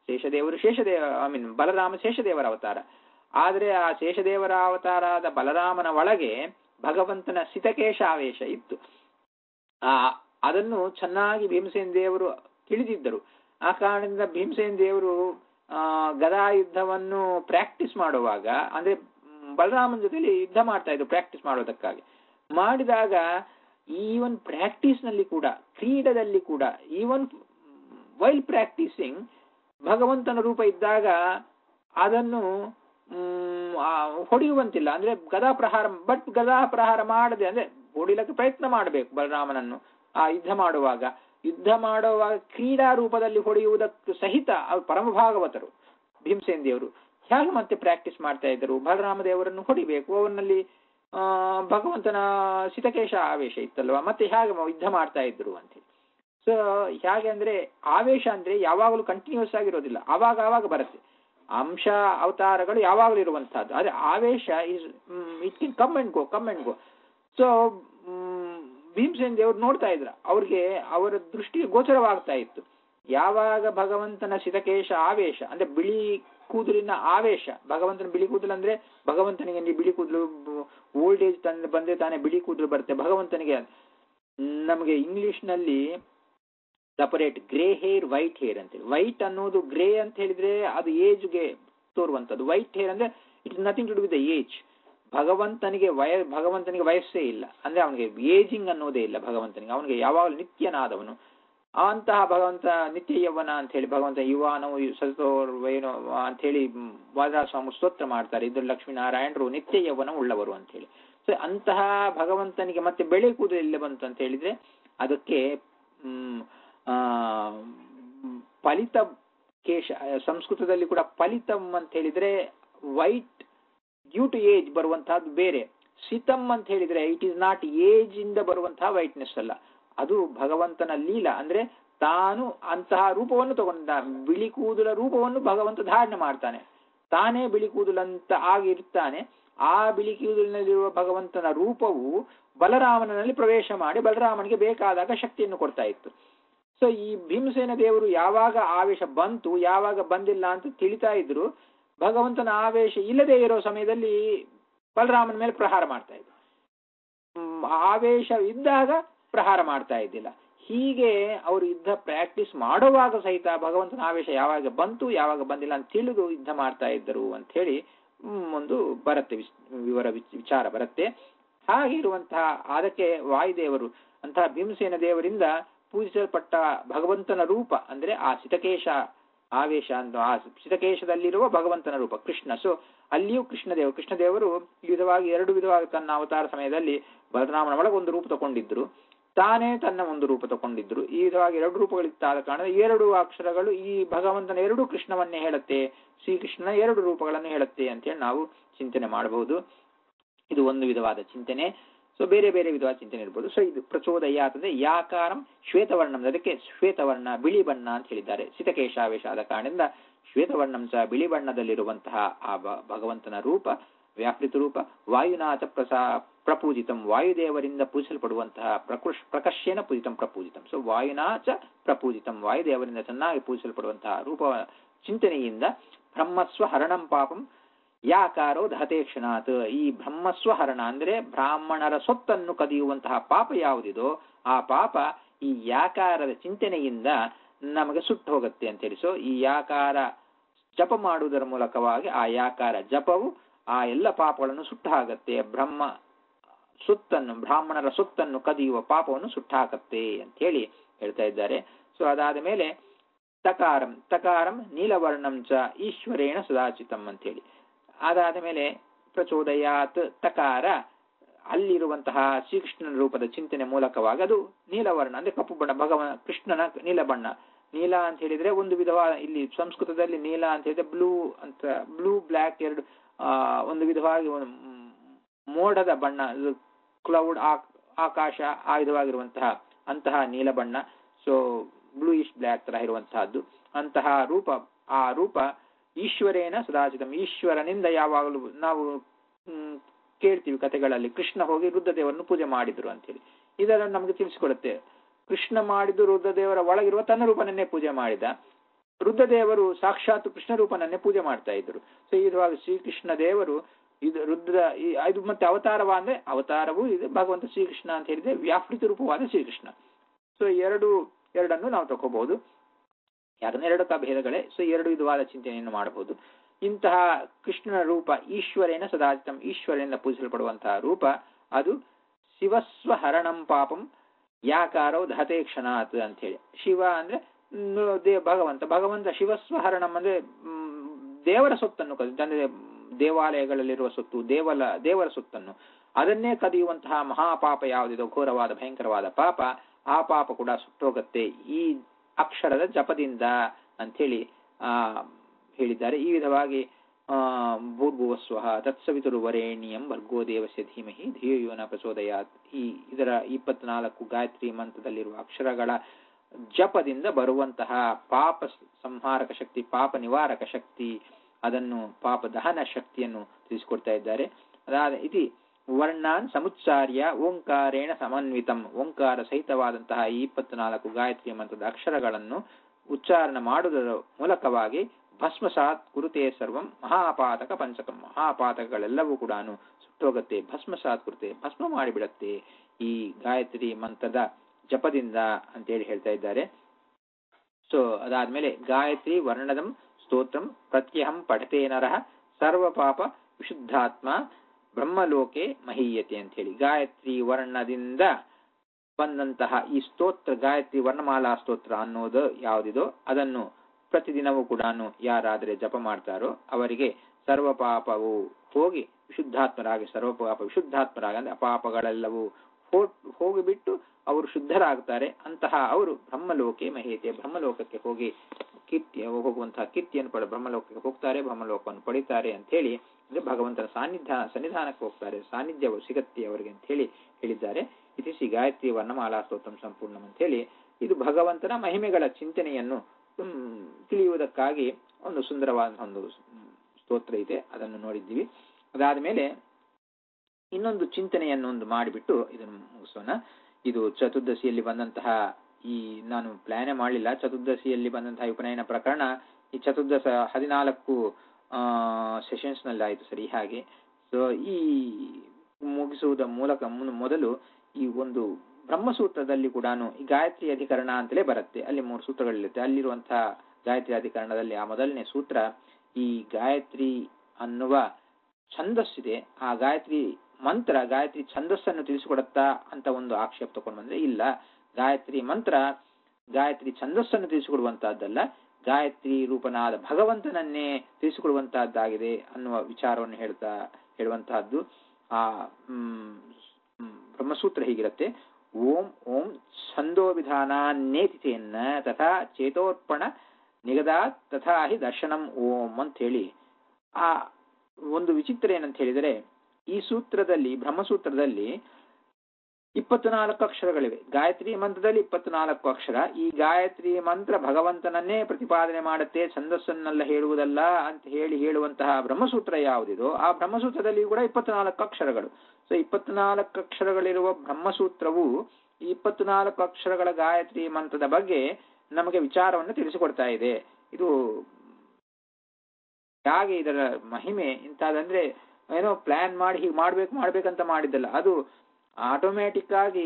A: ಬಲರಾಮ ಶೇಷದೇವರ ಅವತಾರ. ಆದ್ರೆ ಆ ಶೇಷದೇವರ ಅವತಾರದ ಬಲರಾಮನ ಒಳಗೆ ಭಗವಂತನ ಸಿತಕೇಶ ಆವೇಶ ಇತ್ತು. ಅದನ್ನು ಚೆನ್ನಾಗಿ ಭೀಮಸೇನ ದೇವರು ತಿಳಿದಿದ್ದರು. ಆ ಕಾರಣದಿಂದ ಭೀಮಸೇನ ದೇವರು ಗದಾ ಯುದ್ಧವನ್ನು ಪ್ರಾಕ್ಟೀಸ್ ಮಾಡುವಾಗ, ಅಂದ್ರೆ ಬಲರಾಮನ ಜೊತೆಲಿ ಯುದ್ಧ ಮಾಡ್ತಾ ಇದ್ರು ಪ್ರಾಕ್ಟೀಸ್ ಮಾಡೋದಕ್ಕಾಗಿ. ಮಾಡಿದಾಗ ಈವನ್ ಪ್ರಾಕ್ಟೀಸ್ ನಲ್ಲಿ ಕೂಡ, ಕ್ರೀಡದಲ್ಲಿ ಕೂಡ, ಈವನ್ ವೈಲ್ ಪ್ರಾಕ್ಟೀಸಿಂಗ್ ಭಗವಂತನ ರೂಪ ಇದ್ದಾಗ ಅದನ್ನು ಹೊಡೆಯುವಂತಿಲ್ಲ. ಅಂದ್ರೆ ಗದಾ ಪ್ರಹಾರ ಮಾಡದೆ, ಅಂದ್ರೆ ಹೊಡಿಲಕ್ಕೆ ಪ್ರಯತ್ನ ಮಾಡಬೇಕು ಬಲರಾಮನನ್ನು. ಆ ಯುದ್ಧ ಮಾಡುವಾಗ ಕ್ರೀಡಾ ರೂಪದಲ್ಲಿ ಹೊಡೆಯುವುದಕ್ಕೂ ಸಹಿತ ಅವರು ಪರಮ ಭಾಗವತರು ಭೀಮಸೇನ ದೇವರು. ಹೇಗೆ ಮತ್ತೆ ಪ್ರಾಕ್ಟೀಸ್ ಮಾಡ್ತಾ ಇದ್ದರು, ಬಲರಾಮ ದೇವರನ್ನು ಹೊಡಿಬೇಕು, ಅವರಲ್ಲಿ ಭಗವಂತನ ಸಿತಕೇಶ ಆವೇಶ ಇತ್ತಲ್ವಾ, ಮತ್ತೆ ಹೇಗೆ ಯುದ್ಧ ಮಾಡ್ತಾ ಇದ್ರು ಅಂತೇಳಿ. ಸೊ ಹೇಗೆ ಅಂದ್ರೆ ಆವೇಶ ಅಂದ್ರೆ ಯಾವಾಗಲೂ ಕಂಟಿನ್ಯೂಸ್ ಆಗಿರೋದಿಲ್ಲ, ಆವಾಗ ಬರುತ್ತೆ. ಅಂಶ ಅವತಾರಗಳು ಯಾವಾಗಲೂ ಇರುವಂತಹದ್ದು. ಆದ್ರೆ ಆವೇಶ it can come and go. So Bhimasena ದೇವರು ನೋಡ್ತಾ ಇದ್ರ, ಅವ್ರಿಗೆ ಅವರ ದೃಷ್ಟಿಗೆ ಗೋಚರವಾಗ್ತಾ ಇತ್ತು. ಯಾವಾಗ ಭಗವಂತನ ಸಿತಕೇಶ ಆವೇಶ ಅಂದ್ರೆ ಬಿಳಿ ಕೂದಲಿನ ಆವೇಶ, ಭಗವಂತನ ಬಿಳಿ ಕೂದಲು ಅಂದ್ರೆ ಭಗವಂತನಿಗೆ ಬಿಳಿ ಕೂದಲು ಓಲ್ಡ್ ಏಜ್ ಬಂದ್ರೆ ತಾನೇ ಬಿಳಿ ಕೂದಲು ಬರುತ್ತೆ ಭಗವಂತನಿಗೆ. ನಮಗೆ ಇಂಗ್ಲಿಷ್ ನಲ್ಲಿ separate grey hair, white hair ಅಂತೇಳಿ. ವೈಟ್ ಅನ್ನೋದು ಗ್ರೇ ಅಂತ ಹೇಳಿದ್ರೆ ಅದು ಏಜ್ಗೆ ತೋರುವಂತದ್ದು. ವೈಟ್ ಹೇರ್ ಅಂದ್ರೆ it's nothing to do with the age. ಭಗವಂತನಿಗೆ ವಯಸ್ಸೇ ಇಲ್ಲ, ಅಂದ್ರೆ ಅವನಿಗೆ ಏಜಿಂಗ್ ಅನ್ನೋದೇ ಇಲ್ಲ ಭಗವಂತನಿಗೆ. ಅವನಿಗೆ ಯಾವಾಗಲೂ ನಿತ್ಯನಾದವನು. ಅಂತಹ ಭಗವಂತ ನಿತ್ಯ ಯೌವನ ಅಂತ ಹೇಳಿ ಭಗವಂತ ಯುವಾನವು ಸತತೋರ್ವೇನೋ ಅಂತ ಹೇಳಿ ವಾದರಾಜಸ್ವಾಮಿ ಸ್ತೋತ್ರ ಮಾಡ್ತಾರೆ. ಇದ್ರ ಲಕ್ಷ್ಮೀನಾರಾಯಣರು ನಿತ್ಯ ಯೌವನ ಉಳ್ಳವರು ಅಂತ ಹೇಳಿ. ಸೊ ಅಂತಹ ಭಗವಂತನಿಗೆ ಮತ್ತೆ ಬೆಳೆ ಕೂದಲು ಎಲ್ಲಿ ಬಂತು ಅಂತ ಹೇಳಿದ್ರೆ ಅದಕ್ಕೆ ಫಲಿತ ಕೇಶ, ಸಂಸ್ಕೃತದಲ್ಲಿ ಕೂಡ ಫಲಿತಂ ಅಂತ ಹೇಳಿದ್ರೆ ವೈಟ್ ಡ್ಯೂ ಟು ಏಜ್ ಬರುವಂತಹದ್ದು ಬೇರೆ. ಸಿತಂ ಅಂತ ಹೇಳಿದ್ರೆ ಇಟ್ ಈಸ್ ನಾಟ್ ಏಜ್ ಇಂದ ಬರುವಂತಹ ವೈಟ್ನೆಸ್ ಅಲ್ಲ, ಅದು ಭಗವಂತನ ಲೀಲ. ಅಂದ್ರೆ ತಾನು ಅಂತಹ ರೂಪವನ್ನು ತಗೊಂಡ, ಬಿಳಿ ಕೂದಲ ರೂಪವನ್ನು ಭಗವಂತ ಧಾರಣೆ ಮಾಡ್ತಾನೆ, ತಾನೇ ಬಿಳಿ ಕೂದಲಂತ ಆಗಿರ್ತಾನೆ. ಆ ಬಿಳಿ ಕೂದಲಿನಲ್ಲಿರುವ ಭಗವಂತನ ರೂಪವು ಬಲರಾಮನಲ್ಲಿ ಪ್ರವೇಶ ಮಾಡಿ ಬಲರಾಮನಿಗೆ ಬೇಕಾದಾಗ ಶಕ್ತಿಯನ್ನು ಕೊಡ್ತಾ ಇತ್ತು. ಸೊ ಈ ಭೀಮಸೇನ ದೇವರು ಯಾವಾಗ ಆವೇಶ ಬಂತು, ಯಾವಾಗ ಬಂದಿಲ್ಲ ಅಂತ ತಿಳಿತಾ ಇದ್ರು. ಭಗವಂತನ ಆವೇಶ ಇಲ್ಲದೆ ಇರೋ ಸಮಯದಲ್ಲಿ ಬಲರಾಮನ ಮೇಲೆ ಪ್ರಹಾರ ಮಾಡ್ತಾ ಇದ್ರು, ಆವೇಶ ಇದ್ದಾಗ ಪ್ರಹಾರ ಮಾಡ್ತಾ ಇದ್ದಿಲ್ಲ. ಹೀಗೆ ಅವರು ಯುದ್ಧ ಪ್ರಾಕ್ಟೀಸ್ ಮಾಡುವಾಗ ಸಹಿತ ಭಗವಂತನ ಆವೇಶ ಯಾವಾಗ ಬಂತು ಯಾವಾಗ ಬಂದಿಲ್ಲ ಅಂತ ತಿಳಿದು ಯುದ್ಧ ಮಾಡ್ತಾ ಇದ್ದರು ಅಂತ ಹೇಳಿ ಒಂದು ಬರುತ್ತೆ, ವಿಚಾರ ಬರುತ್ತೆ. ಹಾಗಿರುವಂತಹ ಅದಕ್ಕೆ ವಾಯುದೇವರು ಅಂತಹ ಭೀಮಸೇನ ದೇವರಿಂದ ಪೂಜಿಸಲ್ಪಟ್ಟ ಭಗವಂತನ ರೂಪ ಅಂದ್ರೆ ಆ ಸಿತಕೇಶ ಆವೇಶ ಅಂತ, ಆ ಸಿತಕೇಶದಲ್ಲಿರುವ ಭಗವಂತನ ರೂಪ ಕೃಷ್ಣ. ಸೊ ಅಲ್ಲಿಯೂ ಕೃಷ್ಣದೇವರು ಎರಡು ವಿಧವಾಗಿ ತನ್ನ ಅವತಾರ ಸಮಯದಲ್ಲಿ ಬಲರಾಮನ ಒಳಗೆ ಒಂದು ರೂಪ ತಗೊಂಡಿದ್ರು, ತಾನೇ ತನ್ನ ಒಂದು ರೂಪ ತಗೊಂಡಿದ್ರು. ಈ ವಿಧವಾಗಿ ಎರಡು ರೂಪಗಳಿತ್ತಾದ ಕಾರಣ ಎರಡು ಅಕ್ಷರಗಳು ಈ ಭಗವಂತನ ಎರಡು ಕೃಷ್ಣವನ್ನೇ ಹೇಳುತ್ತೆ, ಶ್ರೀಕೃಷ್ಣನ ಎರಡು ರೂಪಗಳನ್ನು ಹೇಳುತ್ತೆ ಅಂತೇಳಿ ನಾವು ಚಿಂತನೆ ಮಾಡಬಹುದು. ಇದು ಒಂದು ವಿಧವಾದ ಚಿಂತನೆ. ಸೊ ಬೇರೆ ಬೇರೆ ವಿಧವಾದ ಚಿಂತನೆ ಇರ್ಬೋದು. ಸೊ ಇದು ಪ್ರಚೋದಯಾತದೆ ಯಾಕಾರಂ ಶ್ವೇತವರ್ಣಂ, ಅದಕ್ಕೆ ಶ್ವೇತವರ್ಣ ಬಿಳಿ ಬಣ್ಣ ಅಂತ ಹೇಳಿದ್ದಾರೆ. ಸಿತಕೇಶಾವೇಶ ಆದ ಕಾರಣದಿಂದ ಶ್ವೇತವರ್ಣಂ ಸಹ ಬಿಳಿ ಬಣ್ಣದಲ್ಲಿರುವಂತಹ ಆ ಭಗವಂತನ ರೂಪ ವ್ಯಾಪೃತ ರೂಪ. ವಾಯುನಾಥ ಪ್ರಪೂಜಿತಂ, ವಾಯುದೇವರಿಂದ ಪೂಜಿಸಲ್ಪಡುವಂತಹ ಪ್ರಕರ್ಷೇನ ಪೂಜಿತಂ ಪ್ರಪೂಜಿತಂ. ಸೊ ವಾಯುನಾಚ ಪ್ರಪೂಜಿತಂ, ವಾಯುದೇವರಿಂದ ಚೆನ್ನಾಗಿ ಪೂಜಿಸಲ್ಪಡುವಂತಹ ರೂಪ ಚಿಂತನೆಯಿಂದ ಬ್ರಹ್ಮಸ್ವ ಹರಣಂ ಪಾಪಂ ಯಾಕಾರೋ ದಹತೆ ಕ್ಷಣಾತ್. ಈ ಬ್ರಹ್ಮಸ್ವ ಹರಣ ಅಂದ್ರೆ ಬ್ರಾಹ್ಮಣರ ಸೊತ್ತನ್ನು ಕದಿಯುವಂತಹ ಪಾಪ ಯಾವುದಿದೋ ಆ ಪಾಪ ಈ ಯಾಕಾರದ ಚಿಂತನೆಯಿಂದ ನಮಗೆ ಸುಟ್ಟು ಹೋಗುತ್ತೆ ಅಂತೇಳಿ. ಸೊ ಈ ಯಾಕಾರ ಜಪ ಮಾಡುವುದರ ಮೂಲಕವಾಗಿ ಆ ಯಾಕಾರ ಜಪವು ಆ ಎಲ್ಲ ಪಾಪಗಳನ್ನು ಸುಟ್ಟು ಹಾಕತ್ತೆ, ಬ್ರಾಹ್ಮಣರ ಸೊತ್ತನ್ನು ಕದಿಯುವ ಪಾಪವನ್ನು ಸುಟ್ಟಾಕತ್ತೆ ಅಂತ ಹೇಳಿ ಹೇಳ್ತಾ ಇದ್ದಾರೆ. ಸೊ ಅದಾದ ಮೇಲೆ ತಕಾರಂ ನೀಲವರ್ಣಂ ಚ ಈಶ್ವರೇಣ ಸದಾಚಿತಂ ಅಂತ ಹೇಳಿ. ಅದಾದ ಮೇಲೆ ಪ್ರಚೋದಯಾತ್ ತಕಾರ ಅಲ್ಲಿರುವಂತಹ ಶ್ರೀಕೃಷ್ಣನ ರೂಪದ ಚಿಂತನೆ ಮೂಲಕವಾಗಿ ಅದು ನೀಲವರ್ಣ ಅಂದ್ರೆ ಕಪ್ಪು ಬಣ್ಣ, ಕೃಷ್ಣನ ನೀಲ ಬಣ್ಣ. ನೀಲ ಅಂತ ಹೇಳಿದ್ರೆ ಒಂದು ವಿಧವಾದ, ಇಲ್ಲಿ ಸಂಸ್ಕೃತದಲ್ಲಿ ನೀಲ ಅಂತ ಹೇಳಿದ್ರೆ ಬ್ಲೂ ಬ್ಲ್ಯಾಕ್ ಎರಡು ಒಂದು ವಿಧವಾಗಿ ಮೋಡದ ಬಣ್ಣ, ಕ್ಲೌಡ್ ಆಕಾಶ ಆ ವಿಧವಾಗಿರುವಂತಹ ಅಂತಹ ನೀಲ ಬಣ್ಣ. ಸೊ ಬ್ಲೂಯಿಶ್ ಬ್ಲ್ಯಾಕ್ ತರ ಇರುವಂತಹದ್ದು ಅಂತಹ ರೂಪ. ಆ ರೂಪ ಈಶ್ವರೇನ ಸದಾಚಿತಂ, ಈಶ್ವರನಿಂದ ಯಾವಾಗಲೂ ನಾವು ಕೇಳ್ತೀವಿ ಕಥೆಗಳಲ್ಲಿ ಕೃಷ್ಣ ಹೋಗಿ ರುದ್ರದೇವರನ್ನು ಪೂಜೆ ಮಾಡಿದ್ರು ಅಂತೇಳಿ. ಇದನ್ನು ನಮಗೆ ತಿಳಿಸಿಕೊಡುತ್ತೆ. ಕೃಷ್ಣ ಮಾಡಿದ್ದು ರುದ್ರದೇವರ ಒಳಗಿರುವ ತನ್ನ ರೂಪನನ್ನೇ ಪೂಜೆ ಮಾಡಿದ, ರುದ್ರದೇವರು ಸಾಕ್ಷಾತ್ ಕೃಷ್ಣ ರೂಪನನ್ನೇ ಪೂಜೆ ಮಾಡ್ತಾ ಇದ್ರು. ಸೊ ಈ ವಿಧವಾಗಿ ಶ್ರೀಕೃಷ್ಣ ದೇವರು ಇದು ರುದ್ರ ಇದು ಮತ್ತೆ ಅವತಾರವ ಅಂದ್ರೆ ಅವತಾರವೂ ಇದೆ ಭಗವಂತ ಶ್ರೀಕೃಷ್ಣ ಅಂತ ಹೇಳಿದ್ರೆ ವ್ಯಾಪೃತ ರೂಪವಾದ ಶ್ರೀಕೃಷ್ಣ. ಸೊ ಎರಡನ್ನು ನಾವು ತಗೋಬಹುದು. ಯಾಕಂದ್ರೆ ಎರಡಕ್ಕ ಭೇದಗಳೇ. ಸೊ ಎರಡು ವಿಧವಾದ ಚಿಂತನೆಯನ್ನು ಮಾಡಬಹುದು. ಇಂತಹ ಕೃಷ್ಣನ ರೂಪ ಈಶ್ವರೇನ ಸದಾಚಿತಂ, ಈಶ್ವರನಿಂದ ಪೂಜಿಸಲ್ಪಡುವಂತಹ ರೂಪ ಅದು ಶಿವಸ್ವಹರಣಂ ಪಾಪಂ ಯಾಕಾರೋ ದಹತೆ ಕ್ಷಣಾತ್ ಅಂತ ಹೇಳಿ. ಶಿವ ಅಂದ್ರೆ ಭಗವಂತ ಶಿವಸ್ವಹರಣಂ ಅಂದ್ರೆ ದೇವರ ಸೊತ್ತನ್ನು ಅಂದ್ರೆ ದೇವಾಲಯಗಳಲ್ಲಿರುವ ಸೊತ್ತು, ದೇವರ ಸೊತ್ತನ್ನು ಅದನ್ನೇ ಕದಿಯುವಂತಹ ಮಹಾಪಾಪ ಯಾವುದಿದೋ ಘೋರವಾದ ಭಯಂಕರವಾದ ಪಾಪ, ಆ ಪಾಪ ಕೂಡ ಸುಟ್ಟೋಗತ್ತೆ ಈ ಅಕ್ಷರದ ಜಪದಿಂದ ಅಂಥೇಳಿ ಹೇಳಿದ್ದಾರೆ. ಈ ವಿಧವಾಗಿ ಭೂರ್ಭುವಸ್ವಃ ತತ್ಸವಿತುರ್ವರೇಣ್ಯಂ ಭರ್ಗೋ ದೇವಸ್ಯ ಧೀಮಹಿ ಧಿಯೋ ಯೋ ನ ಪ್ರಚೋದಯಾತ್. ಇದರ 24 ಗಾಯತ್ರಿ ಮಂತ್ರದಲ್ಲಿರುವ ಅಕ್ಷರಗಳ ಜಪದಿಂದ ಬರುವಂತಹ ಪಾಪ ಸಂಹಾರಕ ಶಕ್ತಿ, ಪಾಪ ನಿವಾರಕ ಶಕ್ತಿ, ಅದನ್ನು ಪಾಪ ದಹನ ಶಕ್ತಿಯನ್ನು ತಿಳಿಸಿಕೊಡ್ತಾ ಇದ್ದಾರೆ. ಅದಾದ ಇತಿ ವರ್ಣಾನ್ ಸಮುಚ್ಚಾರ್ಯ ಓಂಕಾರೇಣ ಸಮನ್ವಿತಂ, ಓಂಕಾರ ಸಹಿತವಾದಂತಹ ಈ 24 ಗಾಯತ್ರಿ ಮಂತ್ರದ ಅಕ್ಷರಗಳನ್ನು ಉಚ್ಚಾರಣೆ ಮಾಡುವುದರ ಮೂಲಕವಾಗಿ ಭಸ್ಮಸಾತ್ ಕುರುತೆ ಸರ್ವಂ ಮಹಾಪಾತಕ ಪಂಚಕಂ, ಮಹಾಪಾತಕಗಳೆಲ್ಲವೂ ಕೂಡ ಸುಟ್ಟೋಗತ್ತೆ, ಭಸ್ಮಸಾತ್ ಕುರುತೆ ಭಸ್ಮ ಮಾಡಿಬಿಡತ್ತೆ ಈ ಗಾಯತ್ರಿ ಮಂತ್ರದ ಜಪದಿಂದ ಅಂತೇಳಿ ಹೇಳ್ತಾ ಇದ್ದಾರೆ. ಸೊ ಅದಾದ್ಮೇಲೆ ಗಾಯತ್ರಿ ವರ್ಣದಂ ಸ್ತೋತ್ರಂ ಪ್ರತ್ಯಹಂ ಪಠತೆ ನರಃ ಸರ್ವಪಾಪ ವಿಶುದ್ಧಾತ್ಮ ಬ್ರಹ್ಮಲೋಕೆ ಮಹೀಯತೆ ಅಂತ ಹೇಳಿ. ಗಾಯತ್ರಿ ವರ್ಣದಿಂದ ಬಂದಂತಹ ಈ ಸ್ತೋತ್ರ, ಗಾಯತ್ರಿ ವರ್ಣಮಾಲಾ ಸ್ತೋತ್ರ ಅನ್ನೋದು ಯಾವುದಿದೋ ಅದನ್ನು ಪ್ರತಿದಿನವೂ ಕೂಡ ಯಾರಾದರೆ ಜಪ ಮಾಡ್ತಾರೋ ಅವರಿಗೆ ಸರ್ವಪಾಪವು ಹೋಗಿ ವಿಶುದ್ಧಾತ್ಮರಾಗಿ, ಸರ್ವಪಾಪ ವಿಶುದ್ಧಾತ್ಮರಾಗಿ ಅಂದ್ರೆ ಅಪಾಪಗಳೆಲ್ಲವೂ ಹೋಗಿಬಿಟ್ಟು ಅವರು ಶುದ್ಧರಾಗ್ತಾರೆ. ಅಂತಹ ಅವರು ಬ್ರಹ್ಮಲೋಕೆ ಮಹೀಯತೆ, ಬ್ರಹ್ಮಲೋಕಕ್ಕೆ ಹೋಗಿ ಹೋಗುವಂತಹ ಕೀರ್ತಿಯನ್ನು ಬ್ರಹ್ಮಲೋಕಕ್ಕೆ ಹೋಗ್ತಾರೆ, ಬ್ರಹ್ಮಲೋಕವನ್ನು ಪಡಿತಾರೆ ಅಂತ ಹೇಳಿ, ಅಂದ್ರೆ ಭಗವಂತನ ಸನ್ನಿಧಾನಕ್ಕೆ ಹೋಗ್ತಾರೆ, ಸಾನ್ನಿಧ್ಯವು ಸಿಗತ್ತೆ ಅವರಿಗೆ ಅಂತ ಹೇಳಿ ಹೇಳಿದ್ದಾರೆ. ಇತಿಸಿ ಗಾಯತ್ರಿ ವರ್ಣಮಾಲಾ ಸ್ತೋತ್ರಂ ಸಂಪೂರ್ಣಂ ಅಂತ ಹೇಳಿ ಇದು ಭಗವಂತನ ಮಹಿಮೆಗಳ ಚಿಂತನೆಯನ್ನು ತಿಳಿಯುವುದಕ್ಕಾಗಿ ಒಂದು ಸುಂದರವಾದ ಒಂದು ಸ್ತೋತ್ರ ಇದೆ, ಅದನ್ನು ನೋಡಿದ್ದೀವಿ. ಅದಾದ ಮೇಲೆ ಇನ್ನೊಂದು ಚಿಂತನೆಯನ್ನು ಒಂದು ಮಾಡಿಬಿಟ್ಟು ಇದನ್ನು ಮುಗಿಸೋಣ. ಇದು ಚತುರ್ದಶಿಯಲ್ಲಿ ಬಂದಂತಹ ನಾನು ಪ್ಲಾನೇ ಮಾಡಲಿಲ್ಲ, ಚತುರ್ದಶಿಯಲ್ಲಿ ಬಂದಂತಹ ಉಪನಯನ ಪ್ರಕರಣ ಈ ಚತುರ್ದಶ 14 ಸೆಷನ್ಸ್ ನಲ್ಲಿ ಆಯಿತು ಸರಿ. ಹಾಗೆ ಸೊ ಈ ಮುಗಿಸುವುದ ಮೂಲಕ ಮೊದಲು ಈ ಒಂದು ಬ್ರಹ್ಮಸೂತ್ರದಲ್ಲಿ ಕೂಡ ಈ ಗಾಯತ್ರಿ ಅಧಿಕರಣ ಅಂತಲೇ ಬರುತ್ತೆ, ಅಲ್ಲಿ 3 ಸೂತ್ರಗಳಿರುತ್ತೆ. ಅಲ್ಲಿರುವಂತಹ ಗಾಯತ್ರಿ ಅಧಿಕರಣದಲ್ಲಿ ಆ ಮೊದಲನೇ ಸೂತ್ರ ಈ ಗಾಯತ್ರಿ ಅನ್ನುವ ಛಂದಸ್ಸಿದೆ, ಆ ಗಾಯತ್ರಿ ಮಂತ್ರ ಗಾಯತ್ರಿ ಛಂದಸ್ಸನ್ನು ತಿಳಿಸಿಕೊಡುತ್ತಾ ಅಂತ ಒಂದು ಆಕ್ಷೇಪ ತಗೊಂಡು ಬಂದ್ರೆ ಇಲ್ಲ, ಗಾಯತ್ರಿ ಮಂತ್ರ ಗಾಯತ್ರಿ ಛಂದಸ್ಸನ್ನು ತಿಳಿಸಿಕೊಡುವಂತಹದ್ದಲ್ಲ, ಗಾಯತ್ರಿ ರೂಪನಾದ ಭಗವಂತನನ್ನೇ ತಿಳಿಸಿಕೊಡುವಂತಹದ್ದಾಗಿದೆ ಅನ್ನುವ ವಿಚಾರವನ್ನು ಹೇಳುವಂತಹದ್ದು. ಆ ಬ್ರಹ್ಮಸೂತ್ರ ಹೀಗಿರುತ್ತೆ. ಓಂ ಓಂ ಛಂದೋ ವಿಧಾನೇತಿಥೇನ್ನ ತಥಾ ಚೇತೋರ್ಪಣ ನಿಗದಾತ್ ತಥಾ ಹಿ ದರ್ಶನಂ ಓಂ ಅಂತ ಹೇಳಿ. ಆ ಒಂದು ವಿಚಿತ್ರ ಏನಂತ ಹೇಳಿದರೆ ಈ ಸೂತ್ರದಲ್ಲಿ, ಬ್ರಹ್ಮಸೂತ್ರದಲ್ಲಿ 24 ಅಕ್ಷರಗಳಿವೆ. ಗಾಯತ್ರಿ ಮಂತ್ರದಲ್ಲಿ 24 ಅಕ್ಷರ. ಈ ಗಾಯತ್ರಿ ಮಂತ್ರ ಭಗವಂತನನ್ನೇ ಪ್ರತಿಪಾದನೆ ಮಾಡುತ್ತೆ, ಛಂದಸ್ಸನ್ನೆಲ್ಲ ಹೇಳುವುದಲ್ಲ ಅಂತ ಹೇಳುವಂತಹ ಬ್ರಹ್ಮಸೂತ್ರ ಯಾವುದಿದೋ ಆ ಬ್ರಹ್ಮಸೂತ್ರದಲ್ಲಿ ಕೂಡ 24 ಅಕ್ಷರಗಳು. ಸೊ 24 ಅಕ್ಷರಗಳಿರುವ ಬ್ರಹ್ಮಸೂತ್ರವು ಈ 24 ಅಕ್ಷರಗಳ ಗಾಯತ್ರಿ ಮಂತ್ರದ ಬಗ್ಗೆ ನಮಗೆ ವಿಚಾರವನ್ನು ತಿಳಿಸಿಕೊಡ್ತಾ ಇದೆ. ಇದು ಹಾಗೆ ಇದರ ಮಹಿಮೆ ಇಂಥದಂದ್ರೆ ಏನೋ ಪ್ಲಾನ್ ಮಾಡಿ ಹೀಗೆ ಮಾಡ್ಬೇಕಂತ ಮಾಡಿದ್ದಲ್ಲ, ಅದು ಆಟೋಮ್ಯಾಟಿಕ್ ಆಗಿ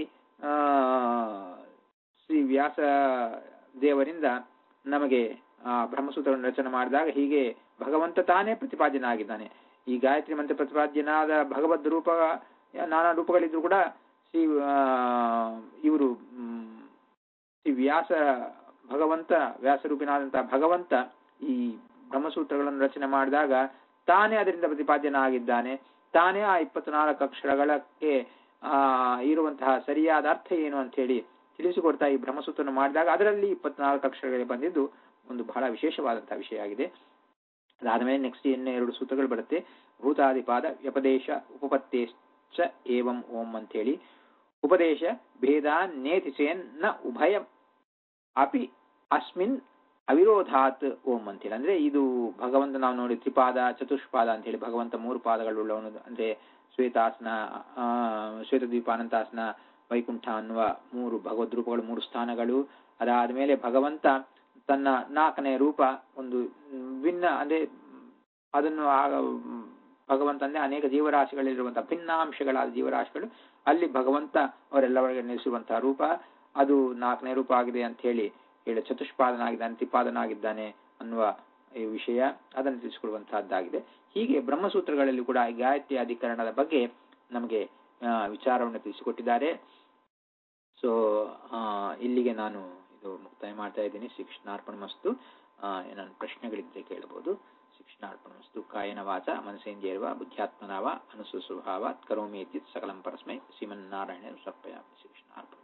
A: ಶ್ರೀ ವ್ಯಾಸ ದೇವರಿಂದ ನಮಗೆ ಆ ಬ್ರಹ್ಮಸೂತ್ರವನ್ನು ರಚನೆ ಮಾಡಿದಾಗ ಹೀಗೆ ಭಗವಂತ ತಾನೇ ಪ್ರತಿಪಾದ್ಯನಾಗಿದ್ದಾನೆ. ಈ ಗಾಯತ್ರಿ ಮಂತ್ರ ಪ್ರತಿಪಾದ್ಯನಾದ ಭಗವದ್ ರೂಪ ನಾನಾ ರೂಪಗಳಿದ್ರು ಕೂಡ ಇವರು ಶ್ರೀ ವ್ಯಾಸರೂಪಿನಾದಂತಹ ಭಗವಂತ ಈ ಬ್ರಹ್ಮಸೂತ್ರಗಳನ್ನು ರಚನೆ ಮಾಡಿದಾಗ ತಾನೇ ಅದರಿಂದ ಪ್ರತಿಪಾದ್ಯನಾಗಿದ್ದಾನೆ. ತಾನೇ ಆ 24 ಅಕ್ಷರಗಳಕ್ಕೆ ಇರುವಂತಹ ಸರಿಯಾದ ಅರ್ಥ ಏನು ಅಂತ ಹೇಳಿ ತಿಳಿಸಿಕೊಡ್ತಾ ಈ ಬ್ರಹ್ಮಸೂತ್ರವನ್ನು ಮಾಡಿದಾಗ ಅದರಲ್ಲಿ 24 ಅಕ್ಷರಗಳಿಗೆ ಬಂದಿದ್ದು ಒಂದು ಬಹಳ ವಿಶೇಷವಾದಂತಹ ವಿಷಯ ಆಗಿದೆ. ಅದಾದ್ಮೇಲೆ ನೆಕ್ಸ್ಟ್ 2 ಸೂತ್ರಗಳು ಬರುತ್ತೆ. ಭೂತಾದಿಪಾದ ವ್ಯಪದೇಶ ಉಪಪತ್ತೇಶ್ಚ ಏವಂ ಓಂ ಅಂತ ಹೇಳಿ. ಉಪದೇಶ ಭೇದಾನ್ನೇತಿ ಚೇನ್ ನ ಉಭಯಂ ಅಪಿ ಅಸ್ಮಿನ್ ಅವಿರೋಧಾತ್ ಓಂ ಅಂತೇಳಿ. ಅಂದ್ರೆ ಇದು ಭಗವಂತ ನಾವು ನೋಡಿ ತ್ರಿಪಾದ ಚತುಷ್ಪಾದ ಅಂತ ಹೇಳಿ ಭಗವಂತ 3 ಪಾದಗಳುಳ್ಳವನು, ಅಂದ್ರೆ ಶ್ವೇತಾಸನ, ಶ್ವೇತದ್ವೀಪ, ಅನಂತಾಸನ, ವೈಕುಂಠ ಅನ್ನುವ 3 ಭಗವದ್ ರೂಪಗಳು, 3 ಸ್ಥಾನಗಳು. ಅದಾದ ಮೇಲೆ ಭಗವಂತ ತನ್ನ 4ನೇ ರೂಪ ಒಂದು ಭಿನ್ನ, ಅಂದ್ರೆ ಅದನ್ನು ಭಗವಂತ ಅಂದ್ರೆ ಅನೇಕ ಜೀವರಾಶಿಗಳಿರುವಂತಹ ಭಿನ್ನಾಂಶಗಳಾದ ಜೀವರಾಶಿಗಳು, ಅಲ್ಲಿ ಭಗವಂತ ಅವರೆಲ್ಲವರಿಗೆ ನಿಲ್ಲಿಸುವಂತಹ ರೂಪ, ಅದು 4ನೇ ರೂಪ ಆಗಿದೆ ಅಂತ ಹೇಳಿ ಚತುಷ್ಪಾದನಾಗಿದೆ, ಅಂತಿಪಾದನಾಗಿದ್ದಾನೆ ಅನ್ನುವ ಈ ವಿಷಯ ಅದನ್ನು ತಿಳಿಸಿಕೊಡುವಂತಹದ್ದಾಗಿದೆ. ಹೀಗೆ ಬ್ರಹ್ಮಸೂತ್ರಗಳಲ್ಲಿ ಕೂಡ ಗಾಯತ್ರಿ ಅಧಿಕರಣದ ಬಗ್ಗೆ ನಮಗೆ ವಿಚಾರವನ್ನು ತಿಳಿಸಿಕೊಟ್ಟಿದ್ದಾರೆ. ಸೊ ಇಲ್ಲಿಗೆ ನಾನು ಇದು ಮುಕ್ತಾಯ ಮಾಡ್ತಾ ಇದ್ದೀನಿ. ಶ್ರೀಕೃಷ್ಣಾರ್ಪಣಮಸ್ತು. ನನ್ನ ಪ್ರಶ್ನೆಗಳಿದ್ರೆ ಕೇಳಬಹುದು. ಶ್ರೀಕೃಷ್ಣಾರ್ಪಣಮಸ್ತು. ಕಾಯನ ವಾಚ ಮನಸೇಂದ್ರಿಯರ್ವ ಬುದ್ಧ್ಯಾತ್ಮನಾವ ಅನುಸುಸ್ವಭಾವಾತ್ ಕರೋಮಿ ಇತ್ಯುತ್ ಸಕಲಂ ಪರಸ್ಮೈ ಶ್ರೀಮನ್ನಾರಾಯಣ ಸಮರ್ಪಯಾಮಿ. ಶ್ರೀಕೃಷ್ಣಾರ್ಪಣ.